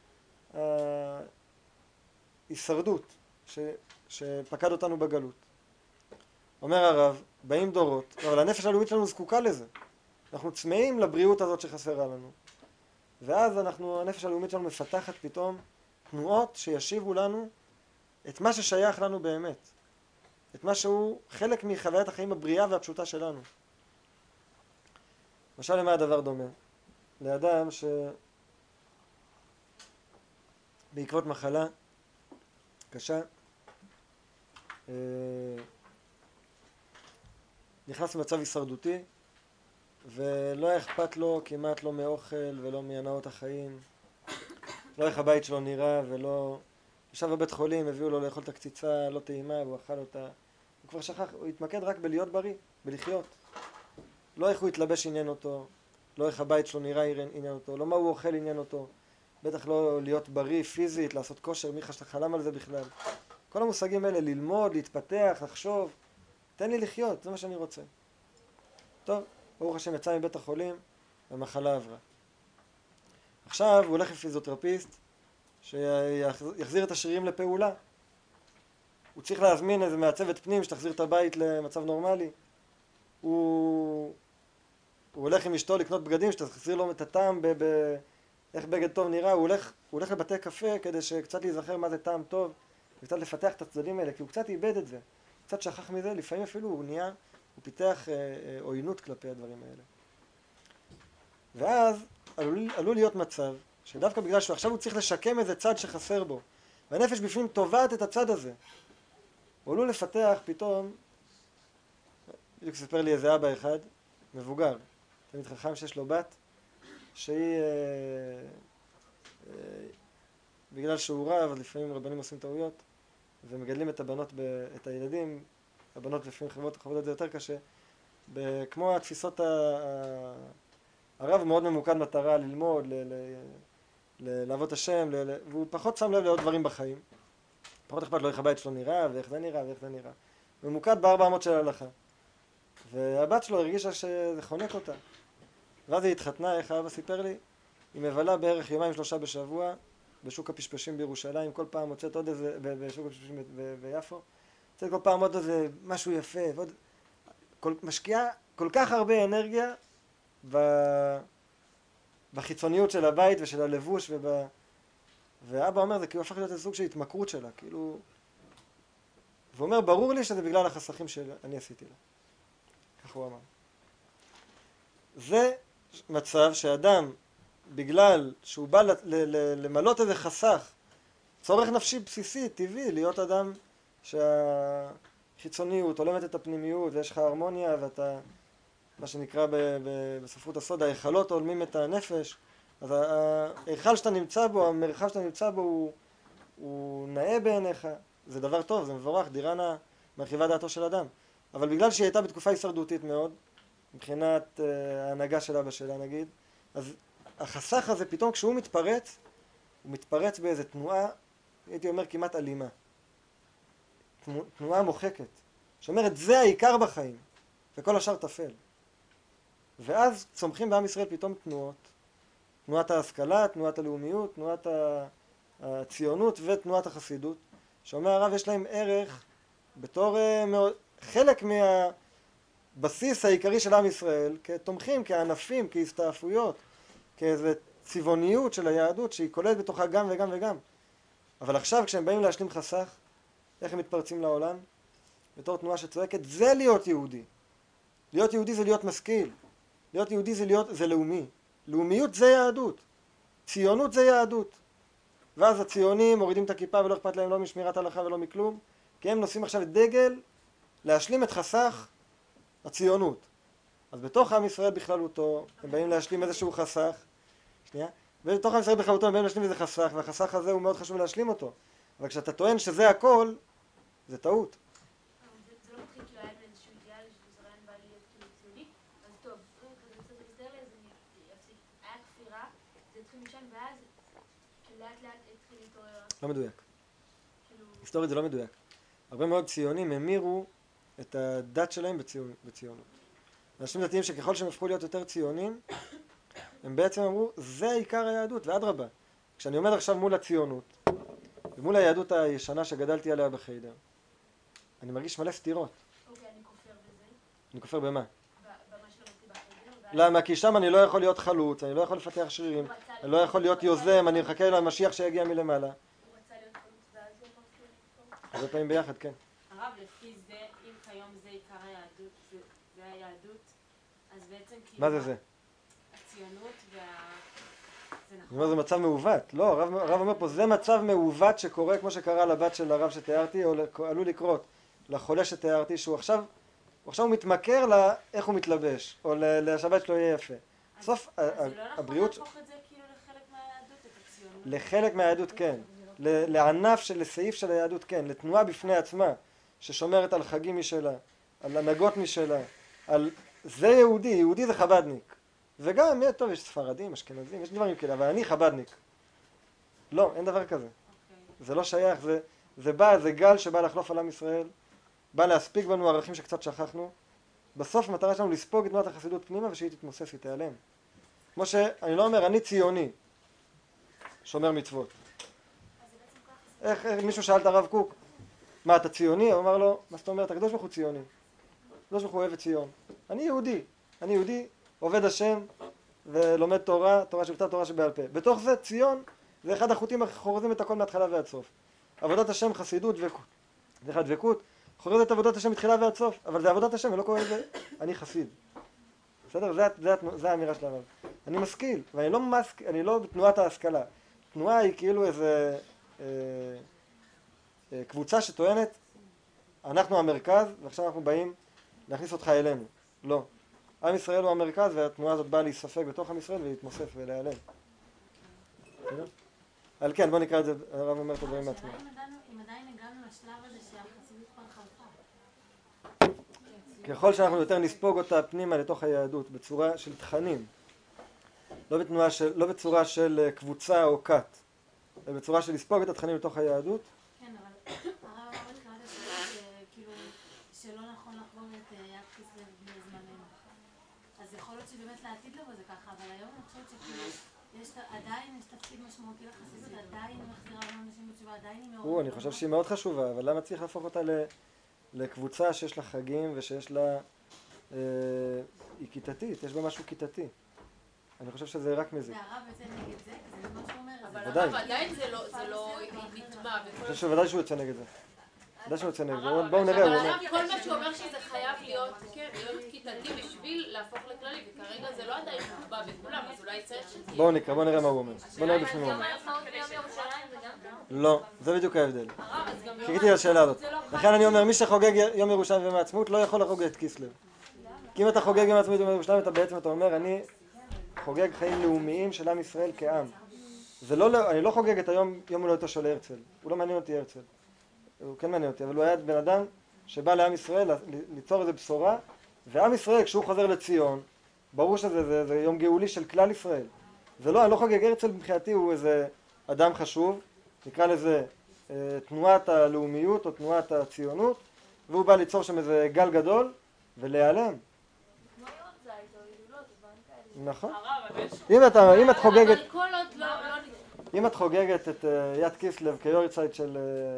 ההישרדות שפקד אותנו בגלות. אומר הרב, באים דורות, אבל הנפש הלאומית שלנו זקוקה לזה. אנחנו צמאים לבריאות הזאת שחסרה לנו. ואז הנפש הלאומית שלנו מפתחת פתאום תנועות שישיבו לנו את מה ששייך לנו באמת. את מה שהוא חלק מחוויית החיים הבריאה והפשוטה שלנו. למשל, למה הדבר דומה? לאדם שבעקבות מחלה קשה נכנס למצב הישרדותי ולא אכפת לו כמעט לא מאוכל ולא מהנאות החיים, לא איך הבית שלו נראה, ולא ישב בבית חולים, הביאו לו לאכול את הקציצה לא טעימה והוא אכל אותה, הוא כבר שכח, הוא התמקד רק בלהיות בריא, בלחיות. לא איך הוא התלבש עניין אותו, לא איך הבית שלו נראה עניין אותו, לא מה הוא אוכל עניין אותו, בטח לא להיות בריא פיזית, לעשות כושר, מי חלם על זה בכלל. כל המושגים האלה, ללמוד, להתפתח, לחשוב, תן לי לחיות, זה מה שאני רוצה. טוב, ברוך השם יצא מבית החולים והמחלה עברה. עכשיו הוא הולך לפיזיותרפיסט שיחזיר את השרירים לפעולה. הוא צריך להזמין איזה מעצבת פנים שתחזיר את הבית למצב נורמלי. הוא הולך עם אשתו לקנות בגדים שתחזיר לו את הטעם איך בגד טוב נראה. הוא הולך לבתי קפה כדי שקצת להיזכר מה זה טעם טוב וקצת לפתח את הצדדים האלה, כי הוא קצת איבד את זה, קצת שכח מזה, לפעמים אפילו הוא פיתח עוינות כלפי הדברים האלה. ואז עלול להיות מצב שדווקא בגלל שעכשיו הוא צריך לשקם איזה צד שחסר בו, והנפש בפנים תובעת את הצד הזה, הוא עלול לפתח פתאום, בדיוק ספר לי איזה אבא אחד, מבוגר, תלמיד חכם שיש לו בת, שהיא, בגלל שהוא רב, אז לפעמים רבנים עושים טעויות, ומגדלים את הבנות, את הילדים, הבנות לפעמים חוות את זה יותר קשה, כמו התפיסות הרב מאוד ממוקד מטרה ללמוד, לעבוד השם, והוא פחות שם לב לעוד דברים בחיים. פחות אכפת לו איך הבית שלו נראה, ואיך זה נראה, ואיך זה נראה. ממוקד ב400 של ההלכה. והבת שלו הרגישה שזה חונק אותה. ואז היא התחתנה, איך האבא סיפר לי, היא מבלה בערך 2-3 בשבוע, בשוק הפשפשים בירושלים, כל פעם מוצאת עוד איזה, בשוק הפשפשים ביפו, מוצאת כל פעם עוד איזה משהו יפה, משקיעה כל כך הרבה אנרגיה בחיצוניות של הבית ושל הלבוש, ואבא אומר, זה כאילו הפך להיות איזה סוג של התמכרות שלה, כאילו, והוא אומר, ברור לי שזה בגלל החסכים שאני עשיתי לה. כך הוא אמר. זה מצב שאדם, בגלל שהוא בא למלות איזה חסך, צורך נפשי בסיסי, טבעי, להיות אדם שהחיצוניות הולמת את הפנימיות, ויש לך הרמוניה, ואתה, מה שנקרא בספרות הסוד, ההיכלות הולמים את הנפש, אז ההיכל שאתה נמצא בו, המרחב שאתה נמצא בו, הוא נאה בעיניך, זה דבר טוב, זה מבורך, דירה מרחיבה דעתו של אדם. אבל בגלל שהיא הייתה בתקופה הישרדותית מאוד, מבחינת ההנהגה של אבא שלה נגיד, אז החסך הזה פתאום כשהוא מתפרץ, הוא מתפרץ באיזו תנועה, הייתי אומר כמעט אלימה. תנועה מוחקת, שאומרת זה העיקר בחיים, וכל השאר תפל. ואז צומחים בעם ישראל פתאום תנועות, תנועת ההשכלה, תנועת הלאומיות, תנועת הציונות ותנועת החסידות, שאומר הרב יש להם ערך בתור חלק מהבסיס העיקרי של עם ישראל, כתומכים, כענפים, כהסתעפויות, כאיזו צבעוניות של היהדות שהיא כוללת בתוכה גם וגם וגם. אבל עכשיו כשהם באים להשלים חסך, איך הם מתפרצים לעולם? בתור תנועה שצועקת, זה להיות יהודי. להיות יהודי זה להיות משכיל. להיות יהודי זה לאומי. לאומיות זה יהדות. ציונות זה יהדות. ואז הציונים מורידים את הכיפה ולא אכפת להם לא משמירת הלכה ולא מכלום, כי הם נושאים עכשיו את דגל להשלים את חסך הציונות. אז בתוך עם ישראל בכללותו הם באים להשלים איזשהו חסך, ובתוך עם ישראל בכללותו הם באים להשלים איזה חסך, והחסך הזה הוא מאוד חשוב להשלים אותו. אבל כשאתה טוען שזה הכל, זה טעות. זה לא מתחיל כאילו היה באיזשהו אידיאל שזה רעיון בא להיות כאילו ציוני, אז טוב, כזה קצת להסתר לי, אז אני אפסיק. היה כפירה, זה התחיל משם, ואז כאילו לאט לאט התחיל להתעורר. לא מדויק. היסטורית זה לא מדויק. הרבה מאוד ציונים המירו את הדת שלהם בציונות. אנשים דתיים שככל שהם הפכו להיות יותר ציונים, הם בעצם אמרו, זה עיקר היהדות, ואדרבה. כשאני עומד עכשיו מול הציונות, ומול היהדות הישנה שגדלתי עליה בחיידר, אני מרגיש מלא סתירות. אוקיי, אני כופר בזה. אני כופר במה? במה שלמדתי בחיידר. למה? כי שם אני לא יכול להיות חלוץ, אני לא יכול לפתח שרירים, אני לא יכול להיות יוזם, אני מחכה למשיח שיגיע מלמעלה. הוא רצה להיות חלוץ ואז הוא הפך להיות הרבה פעמים ביחד, כן. הרב, לפי זה, אם כיום זה עיקר היהדות, זה היהדות, אז בעצם כאילו... מה זה? הציונות זה נכון? אני אומר, זה מצב מעוות. לא, הרב אומר פה, זה מצב מעוות שקורה כמו שקרה לבת של הרב שתיארתי, או עלול לקרות לחולה שתיארתי, שהוא עכשיו מתמכר לאיך הוא מתלבש, או לשבת שלו יהיה יפה. בסוף הבריאות... אז זה לא נכון להפוך את זה כאילו לחלק מהיהדות, את הציונות? לחלק מהיהדות כן. לענף, לסעיף של היהדות כן. לתנועה בפני עצמה, ששומרת על חגים משלה, על הנהגות משלה, על... זה יהודי, יהודי זה חבדניק. וגם, טוב, יש ספרדים, אשכנזים, יש דברים כאלה, אבל אני חבדניק. לא, אין דבר כזה. זה לא שייך, זה גל שבא לחלוף על עם ישראל, בא להספיק בנו ערכים שקצת שכחנו. בסוף המטרה שלנו לספוג את תנועת החסידות פנימה ושהיא תתמוסס, היא תיעלם. כמו שאני לא אומר, אני ציוני, שומר מצוות. איך מישהו שאל את הרב קוק, מה אתה ציוני? הוא אמר לו, מה זאת אומרת, הקדוש ברוך הוא ציוני. הקדוש ברוך הוא אוהב את ציון. אני יהודי, עובד השם ולומד תורה שבכתב, תורה שבעל פה. בתוך זה ציון זה אחד החוטים החורזים את הכל מההתחלה ועד סוף. עבודת השם, חסידות, דבקות. זה אחד דבקות, חורז את עבודת השם מתחילה ועד סוף, אבל זה עבודת השם ולא קורא לזה אני חסיד. בסדר? זה האמירה של הרב. אני משכיל, ואני לא בתנועת ההשכלה. תנועה היא כאילו איזה קבוצה שטוענת, אנחנו המרכז ועכשיו אנחנו באים להכניס אותך אלינו. לא. עם ישראל הוא המרכז והתנועה הזאת באה להיספק בתוך עם ישראל ולהתמוסס ולהיעלם. אבל כן, בוא נקרא את זה, הרב אומר את הדברים מעצמם. אם עדיין הגענו לשלב הזה שהחסידות כבר חלפה. ככל שאנחנו יותר נספוג אותה פנימה לתוך היהדות בצורה של תכנים, לא בצורה של קבוצה או כת, אלא בצורה של לספוג את התכנים לתוך היהדות. כן, אבל הרב אמר בתחילת השאלה כאילו שלא נכון לחגוג את יד כסלו בזמננו. אז יכול להיות שבאמת לעתיד לבוא זה ככה, אבל היום אני חושבת שכאילו עדיין יש תפקיד משמעותי לחסידות, עדיין מחזירה הרבה אנשים בתשובה, עדיין היא מאוד... אני חושב שהיא מאוד חשובה, אבל למה צריך להפוך אותה לקבוצה שיש לה חגים ושיש לה... היא כיתתית, יש בה משהו כיתתי. אני חושב שזה רק מזה. והרב יוצא נגד זה? זה מה שהוא אומר. אבל הרב עדיין זה לא נטמע. אני חושב שוודאי שהוא יוצא נגד זה. ודאי שהוא יוצא נגד זה. בואו נראה. אבל הרב, כל מה שהוא אומר שזה חייב להיות כיתתי בשביל להפוך לכללי, וכרגע זה לא עדיין מובא בכולם, אז אולי צריך שזה... בואו נראה מה הוא אומר. בואו נראה בפנים מה הוא אומר. לא, זה בדיוק ההבדל. חיכיתי לשאלה הזאת. לכן אני אומר, מי שחוגג יום ירושלים ויום העצמאות לא יכול לחוגג את כסלו. כי אם אתה חוגג יום העצמאות ויום ירושלים, אתה אומר, אני חוגג חיים לאומיים של עם ישראל כעם. אני לא חוגג את יום הולדתו של הרצל. הוא לא מעניין אותי הרצל. הוא כן מעניין אותי, אבל הוא היה בן אדם שבא לעם ישראל ליצור איזו בשורה, ועם ישראל כשהוא חוזר לציון, ברור שזה יום גאולי של כלל ישראל. אני לא חוגג הרצל מבחינתי, הוא איזה אדם חשוב, נקרא לזה תנועת הלאומיות או תנועת הציונות, והוא בא ליצור שם איזה גל גדול ולהיעלם. נכון. אם את חוגגת את יד כסלו כיורצייט של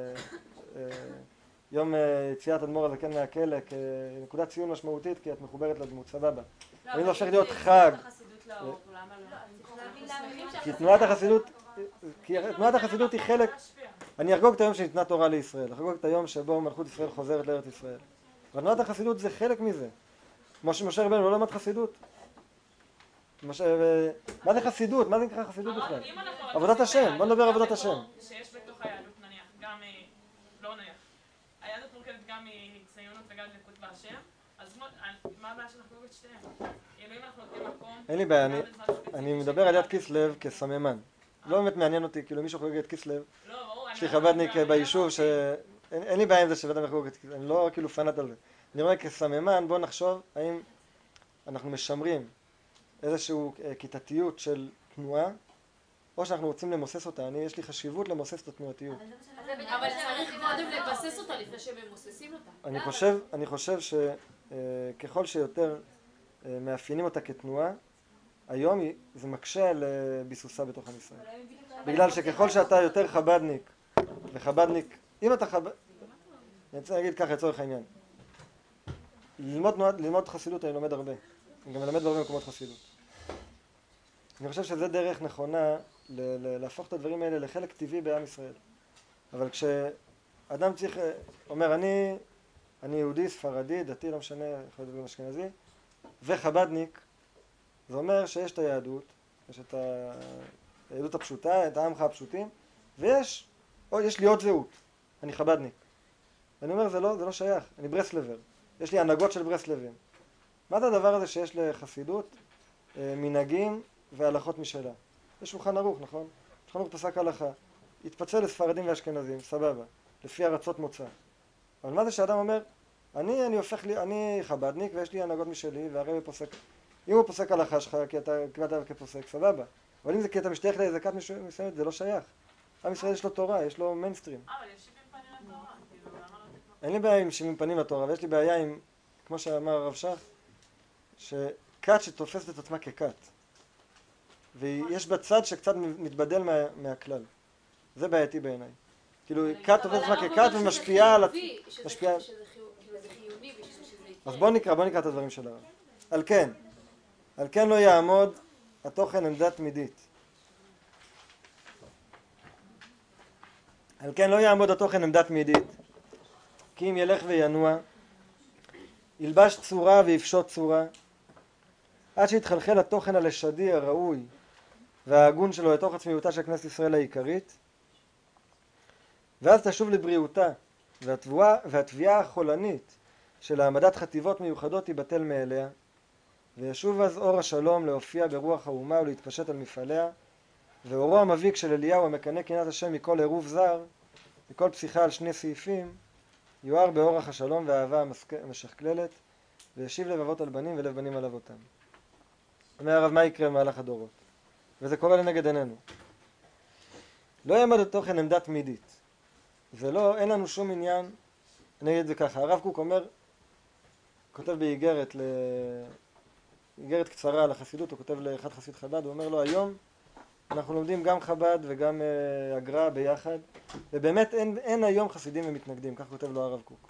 יום יציאת אדמו"ר הזקן מהכלא כנקודת ציון משמעותית, כי את מחוברת לדמות, סבבה. אבל אם זה הופך להיות חג, כי תנועת החסידות היא חלק, אני אחגוג את היום שניתנה תורה לישראל, אחגוג את היום שבו מלכות ישראל חוזרת לארץ ישראל. ותנועת החסידות זה חלק מזה. משה רבנו לא למד חסידות. מה זה חסידות? מה זה נקרא חסידות בכלל? עבודת השם, בוא נדבר על עבודת השם. שיש בתוך היהדות נניח, גם, לא נניח, היהדות מורכבת גם מציונות וגם דבקות בהשם, אז מה הבעיה שאנחנו לא את שתיהם? אם אנחנו נותנים מקום... אין לי בעיה, אני מדבר על יד כסלו כסממן. לא באמת מעניין אותי, כאילו מישהו חוגג את כסלו, יש לי חב"דניק ביישוב אין לי בעיה עם זה שבאדם יחגוג את כסלו, אני לא כאילו פנאט על זה. אני אומר כסממן, בוא נחשוב האם אנחנו משמרים איזושהי כיתתיות של תנועה, או שאנחנו רוצים למוסס אותה. יש לי חשיבות למוסס את התנועתיות. אבל צריך קודם לבסס אותה לפני שממוססים אותה. אני חושב שככל שיותר מאפיינים אותה כתנועה, היום זה מקשה לביסוסה בתוך עם ישראל. בגלל שככל שאתה יותר חב"דניק, וחב"דניק, אם אתה חב"דניק, אני רוצה להגיד ככה לצורך העניין, ללמוד חסידות אני לומד הרבה. אני גם מלמד הרבה מקומות חסידות. אני חושב שזה דרך נכונה להפוך את הדברים האלה לחלק טבעי בעם ישראל. אבל כשאדם אומר, אני יהודי, ספרדי, דתי, לא משנה, יכול להיות גם אשכנזי, וחבדניק, זה אומר שיש את היהדות, יש את היהדות הפשוטה, את העמך הפשוטים, ויש לי עוד זהות, אני חבדניק. אני אומר, זה לא שייך, אני ברסלבר, יש לי הנהגות של ברסלבים. מה זה הדבר הזה שיש לחסידות? מנהגים והלכות משלה. יש שולחן ערוך, נכון? שולחן ערוך פסק הלכה, התפצל לספרדים ואשכנזים, סבבה, לפי ארצות מוצא. אבל מה זה שאדם אומר, אני חבדניק ויש לי הנהגות משלי, והרבי פוסק, אם הוא פוסק הלכה שלך כי אתה קיבלת כפוסק, סבבה. אבל אם זה כי אתה משתייך לאיזה כת מסוימת, זה לא שייך. עם ישראל יש לו תורה, יש לו מיינסטרים. אבל יש 70 פנים לתורה, כאילו, למה לא תתמוך? אין לי בעיה עם 70 פנים לתורה, ויש לי בעיה עם, כמו שאמר הרב שך, שכת שתופסת את עצמה ככת. ויש בה צד שקצת מתבדל מהכלל. זה בעייתי בעיניי. כאילו, כת תופסת את עצמה ככת ומשפיעה על... שזה חיוני בשביל שזה יקרה. אז בוא נקרא את הדברים של הרב. על כן לא יעמוד התוכן עמדה תמידית. על כן לא יעמוד התוכן עמדה תמידית, כי אם ילך וינוע, ילבש צורה ויפשוט צורה, עד שיתחלחל התוכן הלשדי הראוי וההגון שלו לתוך עצמיותה של כנסת ישראל העיקרית, ואז תשוב לבריאותה, והתביעה החולנית של העמדת חטיבות מיוחדות תיבטל מאליה, וישוב אז אור השלום להופיע ברוח האומה ולהתפשט על מפעליה, ואורו המביק של אליהו המקנא קנאת השם מכל עירוב זר, מכל פסיכה על שני סעיפים, יואר באורח השלום והאהבה המשכללת, וישיב לבבות על בנים ולב בנים על אבותם. אומר הרב, מה יקרה במהלך הדורות? וזה קורה לנגד עינינו. לא יעמד התוכן עמדה תמידית. זה לא, אין לנו שום עניין, אני אגיד את זה ככה, הרב קוק אומר, כותב באיגרת, איגרת קצרה על החסידות, הוא כותב לאחד חסיד חב"ד, הוא אומר לו, היום אנחנו לומדים גם חב"ד וגם הגר"א ביחד, ובאמת אין היום חסידים ומתנגדים, כך כותב לו הרב קוק.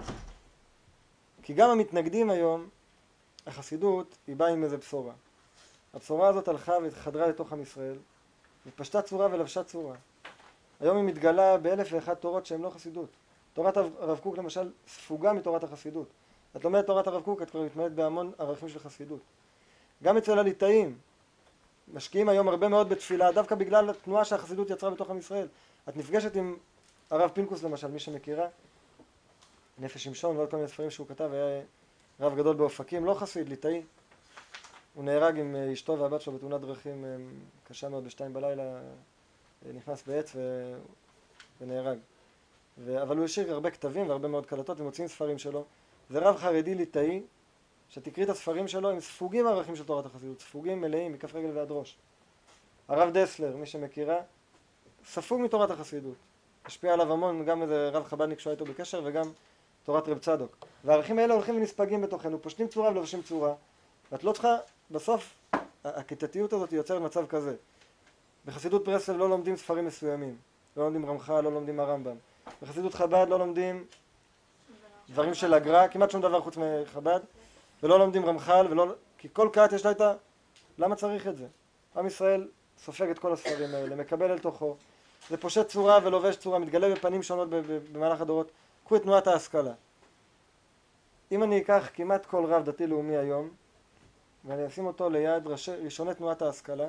כי גם המתנגדים היום, החסידות היא באה עם איזה בשורה. הבשורה הזאת הלכה וחדרה לתוך עם ישראל, ופשטה צורה ולבשה צורה. היום היא מתגלה באלף ואחת תורות שהן לא חסידות. תורת הרב קוק למשל ספוגה מתורת החסידות. את לומדת תורת הרב קוק, את כבר מתמדת בהמון ערכים של חסידות. גם אצל הליטאים, משקיעים היום הרבה מאוד בתפילה, דווקא בגלל התנועה שהחסידות יצרה בתוך עם ישראל. את נפגשת עם הרב פינקוס למשל, מי שמכירה, נפש שמשון ועוד כל מיני ספרים שהוא כתב, היה רב גדול באופקים, לא חסיד, ליטאי. הוא נהרג עם אשתו והבת שלו בתאונת דרכים קשה מאוד בשתיים בלילה, נכנס בעץ ונהרג. אבל הוא השאיר הרבה כתבים והרבה מאוד קלטות ומוצאים ספרים שלו. זה רב חרדי ליטאי, שתקריא את הספרים שלו, הם ספוגים הערכים של תורת החסידות, ספוגים מלאים מכף רגל ועד ראש. הרב דסלר, מי שמכירה, ספוג מתורת החסידות. השפיע עליו המון, גם איזה רב חב"דניק שהיה איתו בקשר וגם תורת רב צדוק. והערכים האלה הולכים ונספגים בתוכנו, פושטים צורה ולובשים צורה. ואת לא צריכה, בסוף, הכיתתיות הזאת יוצרת מצב כזה. בחסידות ברסלב לא לומדים ספרים מסוימים. לא לומדים רמח"ל, לא לומדים הרמב"ם. בחסידות חב"ד לא לומדים דברים של הגר"א, כמעט שום דבר חוץ מחב"ד. ולא לומדים רמח"ל, כי כל כת יש לה את למה צריך את זה? עם ישראל סופג את כל הספרים האלה, מקבל אל תוכו. זה פושט צורה ולובש צורה, מתגלה בפנים שונות במהלך הדורות. קחו את תנועת ההשכלה. אם אני אקח כמעט כל רב דתי לאומי היום, ואני אשים אותו ליד ראשוני תנועת ההשכלה,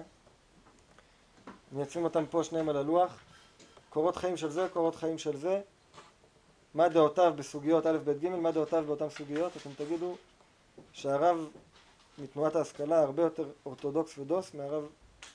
אני אשים אותם פה שניהם על הלוח, קורות חיים של זה, קורות חיים של זה, מה דעותיו בסוגיות א' ב' ג', מה דעותיו באותן סוגיות, אתם תגידו שהרב מתנועת ההשכלה הרבה יותר אורתודוקס ודוס מהרב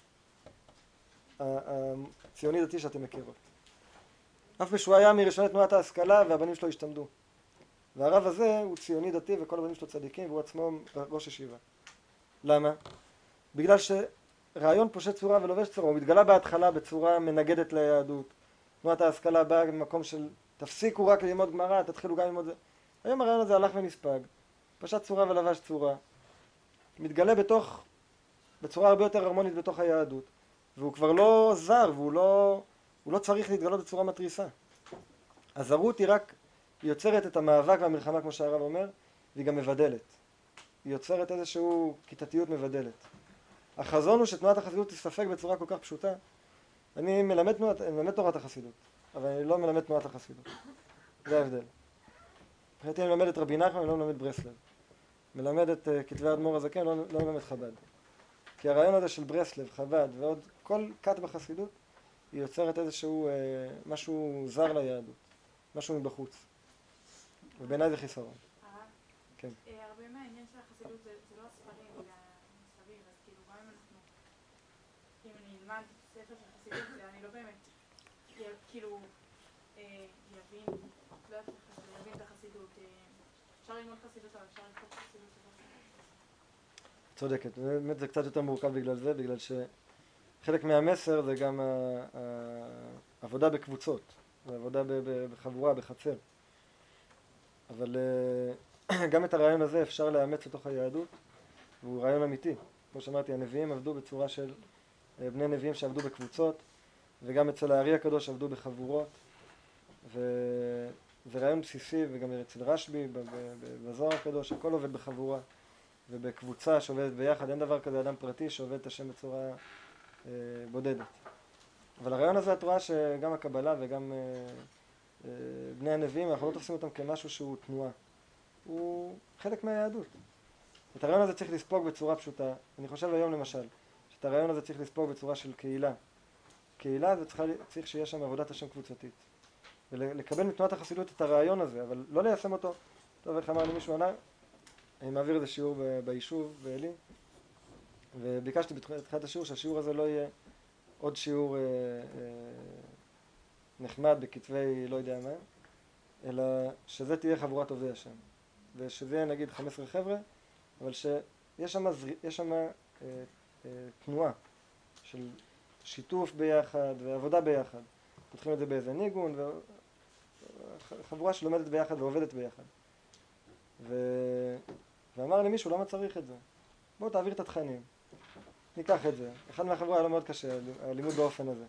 הציוני דתי שאתם מכירות. אף שהוא היה מראשוני תנועת ההשכלה והבנים שלו השתמדו. והרב הזה הוא ציוני דתי וכל הבנים שלו צדיקים והוא עצמו ראש ישיבה. למה? בגלל שרעיון פושט צורה ולובש צורה, הוא מתגלה בהתחלה בצורה מנגדת ליהדות. תנועת ההשכלה באה במקום של תפסיקו רק ללמוד גמרא, תתחילו גם ללמוד זה. היום הרעיון הזה הלך ונספג. פשט צורה ולבש צורה. מתגלה בצורה הרבה יותר הרמונית בתוך היהדות. והוא כבר לא זר, והוא לא צריך להתגלות בצורה מתריסה. הזרות היא יוצרת את המאבק והמלחמה כמו שהרב אומר, והיא גם מבדלת. היא יוצרת איזשהו כיתתיות מבדלת. החזון הוא שתנועת החסידות תספק בצורה כל כך פשוטה. אני מלמד תורת החסידות, אבל אני לא מלמד תנועת החסידות. זה ההבדל. מבחינתי אני מלמד את רבי נחמן, אני לא מלמד ברסלב. מלמד את כתבי האדמו"ר הזקן, לא מלמד חב"ד. כי הרעיון הזה של ברסלב, חב"ד ועוד כל כת בחסידות, היא יוצרת איזשהו משהו זר ליהדות, משהו מבחוץ. ובעיניי זה חיסרון. כן. הרבה מהעניין של החסידות זה לא הספרים, זה המסביב, אז כאילו גם אם אנחנו, אם אני אלמד ספר של חסידות, אני לא באמת, כאילו, יבין, לא יודעת איך להבין את החסידות, אפשר ללמוד חסידות, אבל אפשר לכתוב חסידות. צודקת, באמת זה קצת יותר מורכב בגלל זה, בגלל שחלק מהמסר זה גם העבודה בקבוצות, העבודה בחבורה, בחצר. אבל גם את הרעיון הזה אפשר לאמץ לתוך היהדות, והוא רעיון אמיתי. כמו שאמרתי, הנביאים עבדו בצורה של בני נביאים שעבדו בקבוצות, וגם אצל הארי הקדוש עבדו בחבורות, וזה רעיון בסיסי, וגם אצל רשב"י, בזוהר הקדוש, הכל עובד בחבורה ובקבוצה שעובדת ביחד. אין דבר כזה אדם פרטי שעובד את השם בצורה בודדת. אבל הרעיון הזה, את רואה שגם הקבלה וגם בני הנביאים, אנחנו לא תופסים אותם כמשהו שהוא תנועה. הוא חלק מהיהדות. את הרעיון הזה צריך לספוג בצורה פשוטה. אני חושב היום למשל, שאת הרעיון הזה צריך לספוג בצורה של קהילה. קהילה זה צריך שיהיה שם עבודת השם קבוצתית. ולקבל מתנועת החסידות את הרעיון הזה, אבל לא ליישם אותו. טוב, איך אמר לי מישהו ענה? אני מעביר איזה שיעור ביישוב, באלי, וביקשתי בתחילת השיעור שהשיעור הזה לא יהיה עוד שיעור נחמד בכתבי לא יודע מה, אלא שזה תהיה חבורת עובדי השם. ושזה יהיה נגיד 15 חבר'ה, אבל שיש שם תנועה של שיתוף ביחד ועבודה ביחד. פותחים את זה באיזה ניגון, וחבורה שלומדת ביחד ועובדת ביחד. ואמר לי מישהו, למה צריך את זה? בוא תעביר את התכנים, ניקח את זה. אחד מהחבורה היה לו מאוד קשה, הלימוד באופן הזה.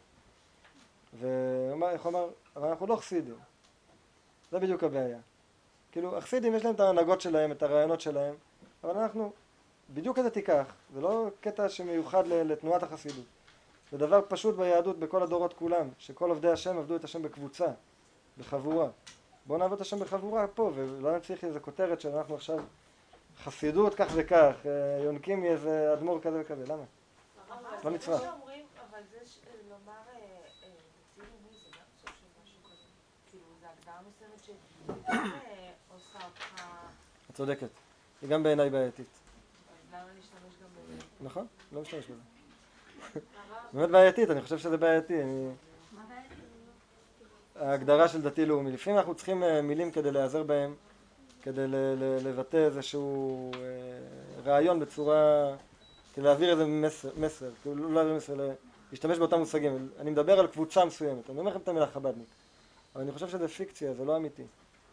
ואיך הוא אמר, אבל אנחנו לא חסידים. זה בדיוק הבעיה. כאילו, החסידים יש להם את ההנהגות שלהם, את הרעיונות שלהם, אבל אנחנו, בדיוק את זה תיקח. זה לא קטע שמיוחד לתנועת החסידות. זה דבר פשוט ביהדות בכל הדורות כולם, שכל עובדי השם עבדו את השם בקבוצה, בחבורה. בואו נעבוד את השם בחבורה פה, ולא נצליח איזו כותרת שאנחנו עכשיו חסידות כך וכך, יונקים מאיזה אדמו"ר כזה וכזה, למה? לא נצרך. אבל זה לומר דתי לאומי זה גם סוג של משהו כזה, כאילו זה הגדרה מסוימת שגם עושה אותך... את צודקת, היא גם בעיניי בעייתית. אז למה להשתמש גם בזה? נכון, לא משתמש בזה. באמת בעייתית, אני חושב שזה בעייתי. מה בעייתי? ההגדרה של דתי לאומי, לפעמים אנחנו צריכים מילים כדי להיעזר בהם, כדי לבטא איזשהו רעיון בצורה, כדי להעביר איזה מסר, כאילו לא להעביר מסר, להשתמש באותם מושגים. אני מדבר על קבוצה מסוימת, אני אומר לכם את המילה חב"דניק, אבל אני חושב שזה פיקציה, זה לא אמיתי.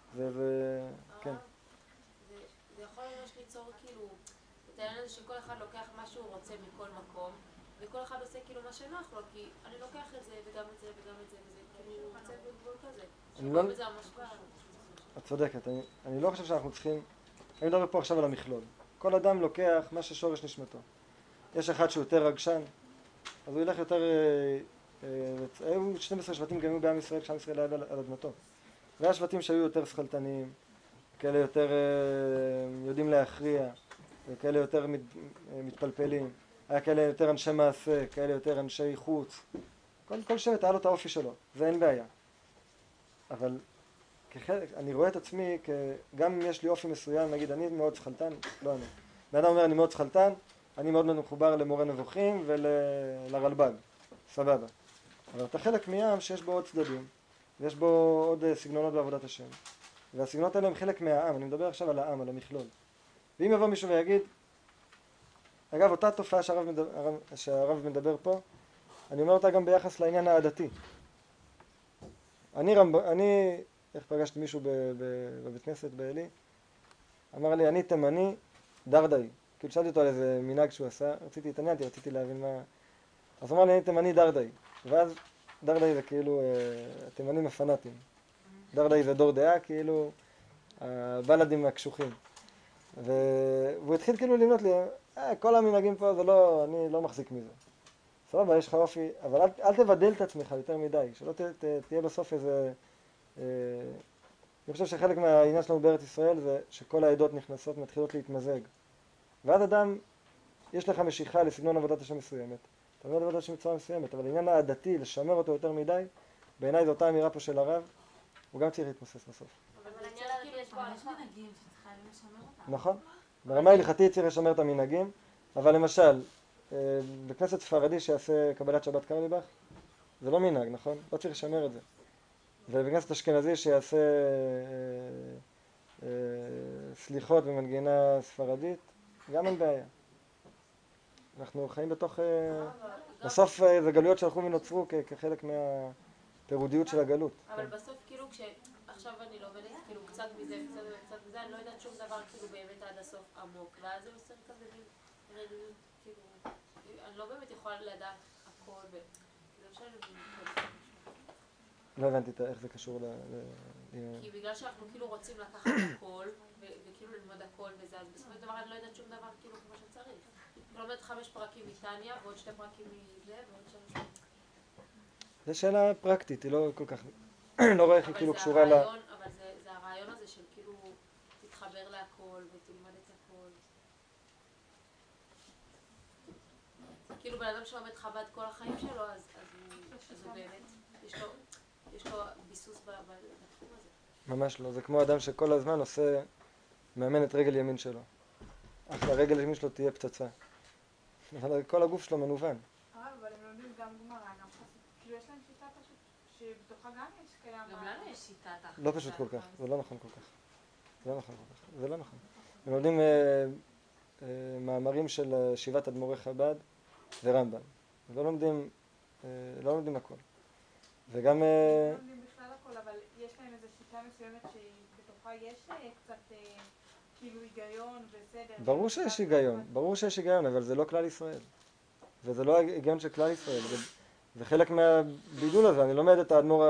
כן. זה יכול ממש ליצור כאילו, את העניין הזה שכל אחד לוקח מה שהוא רוצה מכל מקום, וכל אחד עושה כאילו מה שנוח לו, כי אני לוקח את זה וגם את זה וגם את זה, וזה כאילו יוצא בגבול כזה. שרואים את זה ממש קשה. את צודקת, אני לא חושב שאנחנו צריכים, אני מדבר פה עכשיו על המכלול. כל אדם לוקח מה ששורש נשמתו. יש אחד שהוא יותר רגשן, אז הוא ילך יותר, היו 12 שבטים גם בעם ישראל כשעם ישראל היה על אדמתו. והיה שבטים שהיו יותר שכלתניים, כאלה יותר יודעים להכריע, וכאלה יותר מתפלפלים. היה כאלה יותר אנשי מעשה, כאלה יותר אנשי חוץ. כל שבט היה לו את האופי שלו, זה אין בעיה. אבל כחלק, אני רואה את עצמי, גם אם יש לי אופי מסוים, נגיד אני מאוד שכלתן, לא אני. בן אדם אומר אני מאוד שכלתן, אני מאוד מחובר למורה נבוכים ולרלב"ג, סבבה. אבל אתה חלק מעם שיש בו עוד צדדים, ויש בו עוד סגנונות בעבודת השם. והסגנונות האלה הם חלק מהעם, אני מדבר עכשיו על העם, על המכלול. ואם יבוא מישהו ויגיד, אגב, אותה תופעה שהרב מדבר פה, אני אומר אותה גם ביחס לעניין העדתי. אני איך פגשתי מישהו בבית כנסת באלי, אמר לי, אני תימני דרדאי. כאילו שאלתי אותו על איזה מנהג שהוא עשה, התעניינתי, רציתי להבין מה... אז הוא אמר לי, אני תימני דרדאי. ואז דרדאי זה כאילו התימנים הפנאטים. דרדאי זה דור דעה, כאילו הבלדים הקשוחים. והוא התחיל כאילו למנות לי, כל המנהגים פה זה לא, אני לא מחזיק מזה. סבבה, יש לך אופי, אבל אל תבדל את עצמך יותר מדי, שלא תהיה בסוף אני חושב שחלק מהעניין שלנו בארץ ישראל זה שכל העדות נכנסות, מתחילות להתמזג. ואז אדם, יש לך משיכה לסגנון עבודת השם מסוימת. אתה עובד עבודת השם בצורה מסוימת, אבל העניין העדתי, לשמר אותו יותר מדי, בעיניי זו אותה אמירה פה של הרב, הוא גם צריך להתמוסס בסוף. אבל בעניין כאילו יש פה אבל יש מנהגים שצריכים לשמר אותם. נכון. ברמה ההלכתית צריך לשמר את המנהגים, אבל למשל, בכנסת ספרדי שיעשה קבלת שבת קרליבך, זה לא מנהג, נכון? לא צריך לשמר את זה. ובכנסת אשכנזי שיעשה סליחות במנגינה ספרדית, גם אין בעיה. אנחנו חיים בתוך... בסוף זה גלויות שהלכו ונוצרו כחלק מהפירודיות של הגלות. אבל בסוף כאילו כשעכשיו אני לומדת כאילו קצת מזה וקצת מזה, אני לא יודעת שום דבר כאילו באמת עד הסוף עמוק, ואז זה עושה כזה מין רדיות, כאילו, אני לא באמת יכולה לדעת הכל, כאילו שאני... לא הבנתי איך זה קשור כי בגלל שאנחנו כאילו רוצים לקחת הכל, וכאילו ללמוד הכל וזה, אז בסופו של דבר אני לא יודעת שום דבר כאילו כמו שצריך. אני לומדת 5 פרקים מטניה, ועוד 2 פרקים מזה, ועוד 3... זו שאלה פרקטית, היא לא כל כך... לא רואה איך היא כאילו קשורה ל... אבל זה הרעיון הזה של כאילו תתחבר להכל ותלמד את הכל. כאילו בן אדם שלומד חב"ד כל החיים שלו, אז הוא באמת, יש לו ביסוס בתחום הזה. ממש לא, זה כמו אדם שכל הזמן עושה, מאמן את רגל ימין שלו. אך הרגל ימין שלו תהיה פצצה. אבל כל הגוף שלו מנוון. אבל הם לומדים גם גמרא, גם חסידות. כאילו יש להם שיטה פשוט, שבתוכה גם יש קיים... גם לנו יש שיטה תחת. לא פשוט כל כך, זה לא נכון כל כך. זה לא נכון כל כך, זה לא נכון. הם לומדים מאמרים של שיבת אדמו"רי חב"ד ורמב"ם. לא לומדים הכל. וגם... לא לומדים בכלל הכל, אבל יש להם איזו שיטה מסוימת שבתוכה יש קצת כאילו היגיון וסדר. ברור שיש היגיון, אבל זה לא כלל ישראל. וזה לא היגיון של כלל ישראל. זה חלק מהבידול הזה. אני לומד את האדמו"ר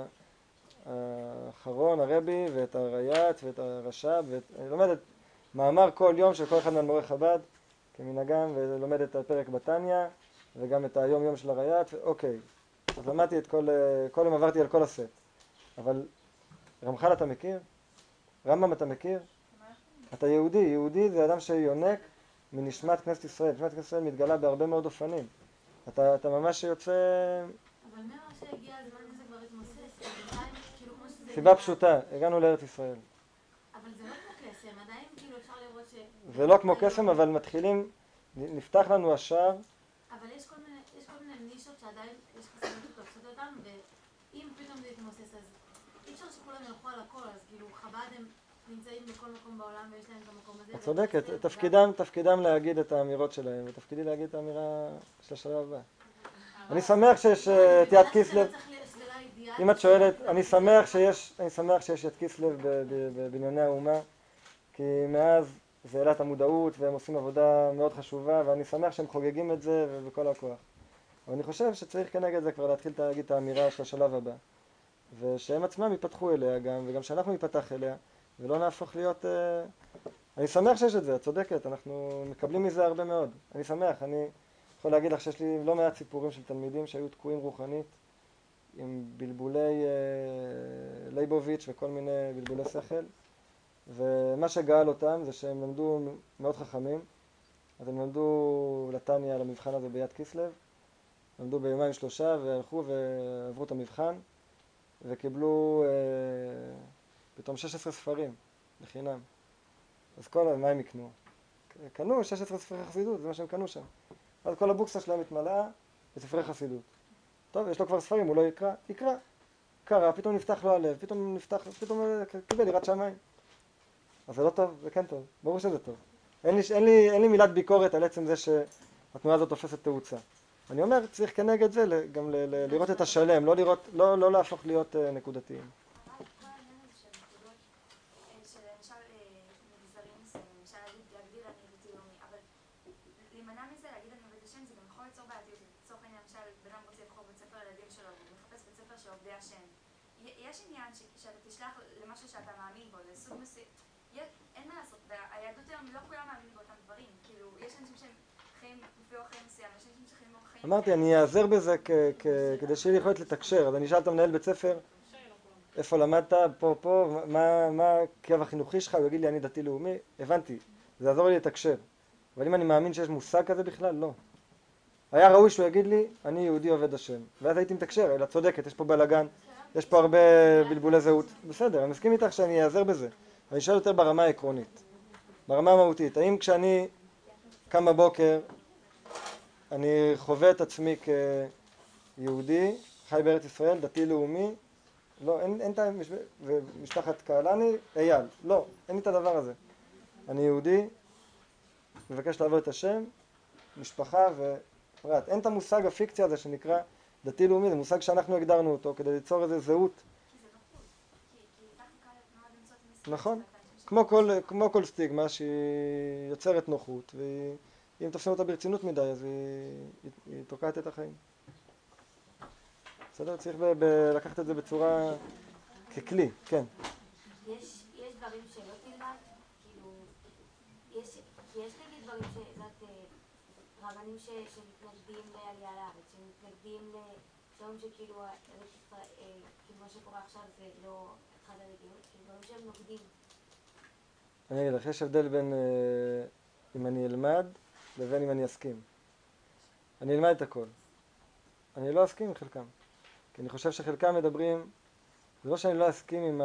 האחרון, הרבי, ואת הריי"צ, ואת הרש"ב, אני לומד את מאמר כל יום של כל אחד מאדמו"רי חב"ד, כמנהגם, ולומד את הפרק בתניא, וגם את היום יום של הריי"צ, אוקיי. אז למדתי את כל יום עברתי על כל הסט. אבל רמח"ל אתה מכיר? רמב"ם אתה מכיר? אתה יהודי. יהודי זה אדם שיונק מנשמת כנסת ישראל. נשמת כנסת ישראל מתגלה בהרבה מאוד אופנים. אתה ממש יוצא... אבל מהר שהגיע הזמן הזה כבר התמוסס, בינתיים כאילו כמו שזה... סיבה פשוטה, הגענו לארץ ישראל. אבל זה לא כמו קסם, עדיין כאילו אפשר לראות ש... זה לא כמו קסם, אבל מתחילים, נפתח לנו השער. אבל יש כל מיני נישות שעדיין יש חסידות שתופסות אותם, ואם פתאום זה יתמוסס, אז אי אפשר שכולם ילכו על הכל, אז כאילו חב"ד הם נמצאים בכל מקום בעולם ויש להם את המקום הזה. את צודקת, תפקידם להגיד את האמירות שלהם, ותפקידי להגיד את האמירה של השלב הבא. אני שמח שיש את יד כיסלב, אם את שואלת, אני שמח שיש יד כיסלב בבנייני האומה, כי מאז זה העלה את המודעות והם עושים עבודה מאוד חשובה, ואני שמח שהם חוגגים את זה ובכל הכוח. אבל אני חושב שצריך כנגד זה כבר להתחיל להגיד את האמירה של השלב הבא, ושהם עצמם ייפתחו אליה גם, וגם שאנחנו ניפתח אליה, ולא נהפוך להיות... אני שמח שיש את זה, את צודקת, אנחנו מקבלים מזה הרבה מאוד. אני שמח, אני יכול להגיד לך שיש לי לא מעט סיפורים של תלמידים שהיו תקועים רוחנית, עם בלבולי ליבוביץ' וכל מיני בלבולי שכל, ומה שגאל אותם זה שהם למדו מאוד חכמים, אז הם למדו לתניא על המבחן הזה ביד כיסלב, למדו ביומיים 3 והלכו ועברו את המבחן, וקיבלו פתאום 16 ספרים לחינם. אז מה הם יקנו? קנו 16 ספרי חסידות, זה מה שהם קנו שם. אז כל הבוקסה שלהם התמלאה בספרי חסידות. טוב, יש לו כבר ספרים, הוא לא יקרא. קרא, פתאום נפתח לו הלב, פתאום קיבל יראת שמיים. אז זה לא טוב, זה כן טוב, ברור שזה טוב. אין לי מילת ביקורת על עצם זה שהתנועה הזאת תופסת תאוצה. אני אומר, צריך כנגד זה גם לראות את השלם, לא להפוך להיות נקודתיים. יש עניין שאתה תשלח למשהו שאתה מאמין בו, זה סוג מסוים, אין מה לעשות, והיהדות היום לא כולם מאמינים באותם דברים, כאילו, יש אנשים שהם חיים לפי אורח חיים מסוים, יש אנשים שחיים באורח חיים... אמרתי, אני אעזר בזה כדי שיהיה לי יכולת לתקשר, אז אני אשאל את המנהל בית ספר, איפה למדת, פה, מה הקו החינוכי שלך, הוא יגיד לי אני דתי לאומי, הבנתי, זה יעזור לי לתקשר. אבל אם אני מאמין שיש מושג כזה בכלל, לא. היה ראוי שהוא יגיד לי, אני יהודי עובד השם. ואז הייתי מתקשר, אלא צודקת, יש פה בלגן, יש פה הרבה בלבולי זהות. בסדר, אני מסכים איתך שאני אעזר בזה. אני שואל יותר ברמה העקרונית, ברמה המהותית. האם כשאני קם בבוקר, אני חווה את עצמי כיהודי, חי בארץ ישראל, דתי לאומי, לא, אין את משפחת קהלני, אייל, לא, אין לי את הדבר הזה. אני יהודי, מבקש לעבוד את השם, משפחה ופרט. אין את המושג הפיקציה הזה שנקרא דתי לאומי, זה מושג שאנחנו הגדרנו אותו כדי ליצור איזו זהות. נכון, כמו כל סטיגמה שהיא יוצרת נוחות, ואם תופסים אותה ברצינות מדי אז היא תוקעת את החיים. בסדר? צריך לקחת את זה בצורה ככלי, כן. יש דברים שלא תלמד? כאילו, יש נגיד דברים רבנים שמתנגדים לעלייה לארץ, שמתנגדים שאומרים שכאילו מה שקורה עכשיו זה לא אחד הרגילות, כאילו דברים שהם נוגדים. אני אגיד לך, יש הבדל בין אם אני אלמד לבין אם אני אסכים. אני אלמד את הכל. אני לא אסכים עם חלקם. כי אני חושב שחלקם מדברים, זה לא שאני לא אסכים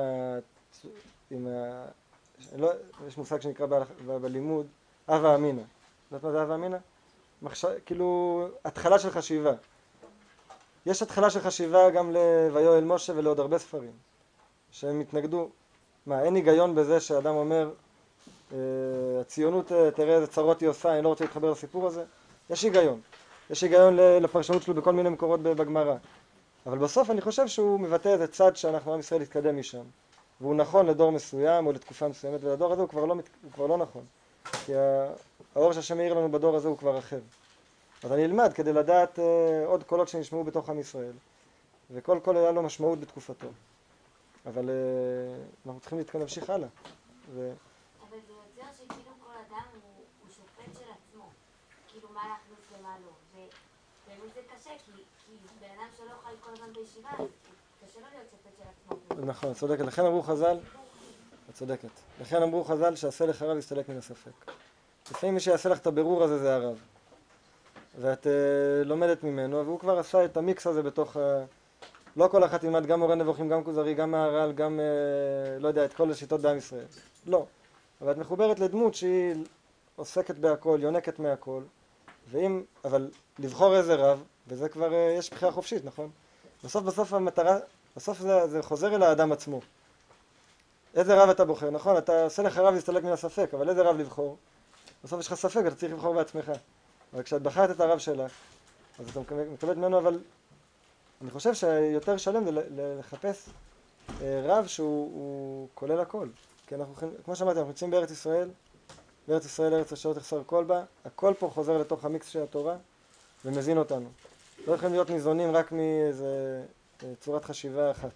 יש מושג שנקרא בלימוד, אבא אמינא. יודעת מה זה אבא אמינא? כאילו, התחלה של חשיבה. יש התחלה של חשיבה גם ל"ויואל משה" ולעוד הרבה ספרים, שהם התנגדו. מה, אין היגיון בזה שאדם אומר, הציונות תראה איזה צרות היא עושה, אני לא רוצה להתחבר לסיפור הזה? יש היגיון. יש היגיון לפרשנות שלו בכל מיני מקורות בגמרא. אבל בסוף אני חושב שהוא מבטא איזה צד שאנחנו עם ישראל להתקדם משם. והוא נכון לדור מסוים או לתקופה מסוימת, ולדור הזה הוא כבר לא נכון. כי האור שהשם מאיר לנו בדור הזה הוא כבר אחר. אז אני אלמד כדי לדעת עוד קולות שנשמעו בתוך עם ישראל. וכל קול היה לו משמעות בתקופתו. אבל אנחנו צריכים להמשיך הלאה. אבל זה יוצר שכאילו כל אדם הוא שופט של עצמו. כאילו מה להכניס ומה לא. ובאמת זה קשה, כי בן אדם שלא חי כל הזמן בישיבה, אז קשה לו להיות שופט של עצמו. נכון, צודקת. לכן אמרו חז"ל, את צודקת. לכן אמרו חז"ל שעשה לך רב יסתלק מן הספק. לפעמים מי שיעשה לך את הבירור הזה זה הרב. ואת לומדת ממנו, והוא כבר עשה את המיקס הזה בתוך... לא כל אחת ילמד גם מורה נבוכים, גם כוזרי, גם מהר"ל, גם לא יודע, את כל השיטות בעם ישראל. לא. אבל את מחוברת לדמות שהיא עוסקת בהכל, יונקת מהכל. אבל לבחור איזה רב, וזה כבר יש בחירה חופשית, נכון? בסוף המטרה, בסוף זה חוזר אל האדם עצמו. איזה רב אתה בוחר, נכון? אתה עושה לך רב להסתלק מן הספק, אבל איזה רב לבחור? בסוף יש לך ספק, אתה צריך לבחור בעצמך. אבל כשאת בחרת את הרב שלך, אז אתה מקבל ממנו, אבל אני חושב שיותר שלם זה לחפש רב שהוא כולל הכל. כי אנחנו, כמו שאמרתי, אנחנו נמצאים בארץ ישראל, בארץ ישראל ארץ אשר לא תחסר כל בה, הכל פה חוזר לתוך המיקס של התורה ומזין אותנו. לא יכולים להיות ניזונים רק מאיזה צורת חשיבה אחת.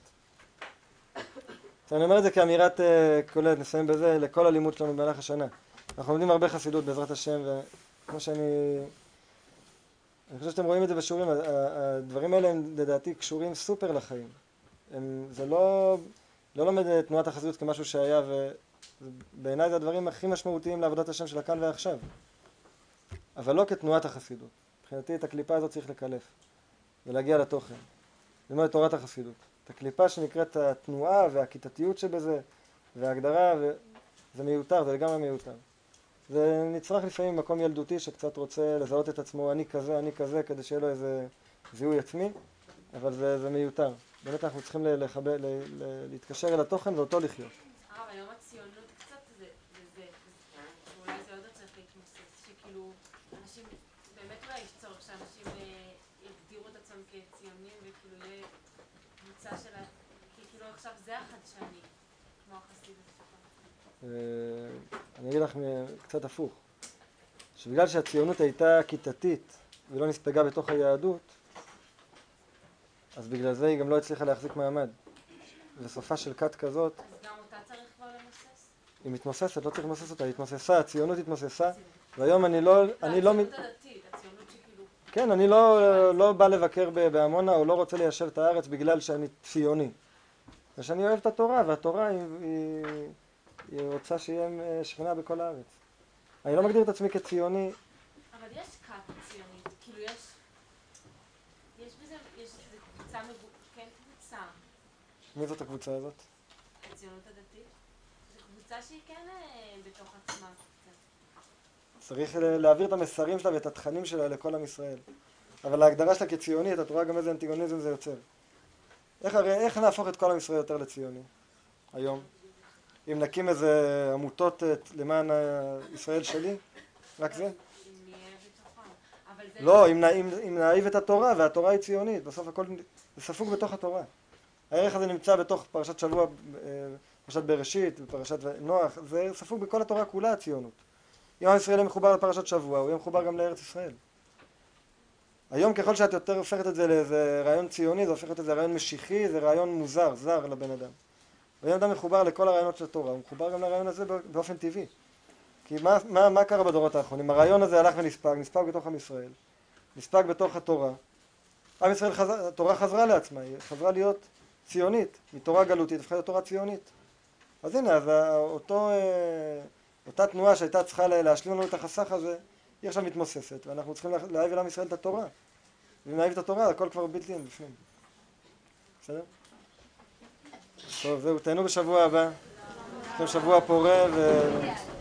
אני אומר את זה כאמירת כוללת, נסיים בזה, לכל הלימוד שלנו במהלך השנה. אנחנו לומדים הרבה חסידות בעזרת השם, וכמו אני חושב שאתם רואים את זה בשיעורים, הדברים האלה הם לדעתי קשורים סופר לחיים. זה לא לומד את תנועת החסידות כמשהו שהיה, ובעיניי זה הדברים הכי משמעותיים לעבודת השם של הכאן ועכשיו. אבל לא כתנועת החסידות. מבחינתי את הקליפה הזאת צריך לקלף, ולהגיע לתוכן. ללמוד את תורת החסידות. את הקליפה שנקראת התנועה והכיתתיות שבזה, וההגדרה, זה מיותר, זה לגמרי מיותר. זה נצרך לפעמים מקום ילדותי שקצת רוצה לזהות את עצמו, אני כזה, כדי שיהיה לו איזה זיהוי עצמי, אבל זה מיותר. באמת אנחנו צריכים להתקשר אל התוכן ואותו לחיות. הרב, היום הציונות קצת זה, ואולי זה עוד לא צריך להתמוסס, שכאילו אנשים, באמת אולי יש צורך שאנשים יגדירו את עצמם כציונים וכאילו יהיה קבוצה שלה, כי כאילו עכשיו זה החדשני, כמו החסידות. אני אגיד לך קצת הפוך, שבגלל שהציונות הייתה כיתתית ולא נספגה בתוך היהדות, אז בגלל זה היא גם לא הצליחה להחזיק מעמד. וסופה של כת כזאת... אז גם אותה צריך כבר למוסס? היא מתמוססת, לא צריך למוסס אותה, היא התמוססה, הציונות התמוססה, והיום אני לא... הציונות הדתית, הציונות שכאילו... כן, אני לא בא לבקר בעמונה או לא רוצה ליישב את הארץ בגלל שאני ציוני. ושאני אוהב את התורה, והתורה היא רוצה שיהיה שכינה בכל הארץ. אני לא מגדיר את עצמי כציוני. אבל יש קו ציונית, כאילו יש בזה, יש איזו קבוצה, כן קבוצה. מי זאת הקבוצה הזאת? הציונות הדתית? זו קבוצה שהיא כן בתוך עצמה. צריך להעביר את המסרים שלה ואת התכנים שלה לכל עם ישראל. אבל ההגדרה שלה כציונית, את רואה גם איזה אנטיגוניזם זה יוצר. איך נהפוך את כל עם ישראל יותר לציוני היום? אם נקים איזה עמותות למען ישראל שלי? רק זה? לא, אם נאהיב את התורה, והתורה היא ציונית, בסוף הכל זה ספוג בתוך התורה. הערך הזה נמצא בתוך פרשת שבוע, פרשת בראשית, בפרשת נוח, זה ספוג בכל התורה כולה הציונות. אם עם ישראל יהיה מחובר לפרשת שבוע, הוא יהיה מחובר גם לארץ ישראל. היום ככל שאת יותר הופכת את זה לאיזה רעיון ציוני, זה הופך את זה רעיון משיחי, זה רעיון מוזר, זר לבן אדם. ובן אדם מחובר לכל הרעיונות של התורה, הוא מחובר גם לרעיון הזה באופן טבעי. כי מה קרה בדורות האחרונים? הרעיון הזה הלך נספג בתוך עם ישראל, נספג בתוך התורה. עם ישראל, התורה חזרה לעצמה, היא חזרה להיות ציונית, מתורה גלותית, הפכה להיות תורה ציונית. אז הנה, אז אותה תנועה שהייתה צריכה להשלים לנו את החסך הזה, היא עכשיו מתמוססת, ואנחנו צריכים להאהיב אל עם ישראל את התורה. ואם נאהיב את התורה, הכל כבר בלתי אין בפנים. בסדר? טוב, זהו, תהנו בשבוע הבא. שבוע פורה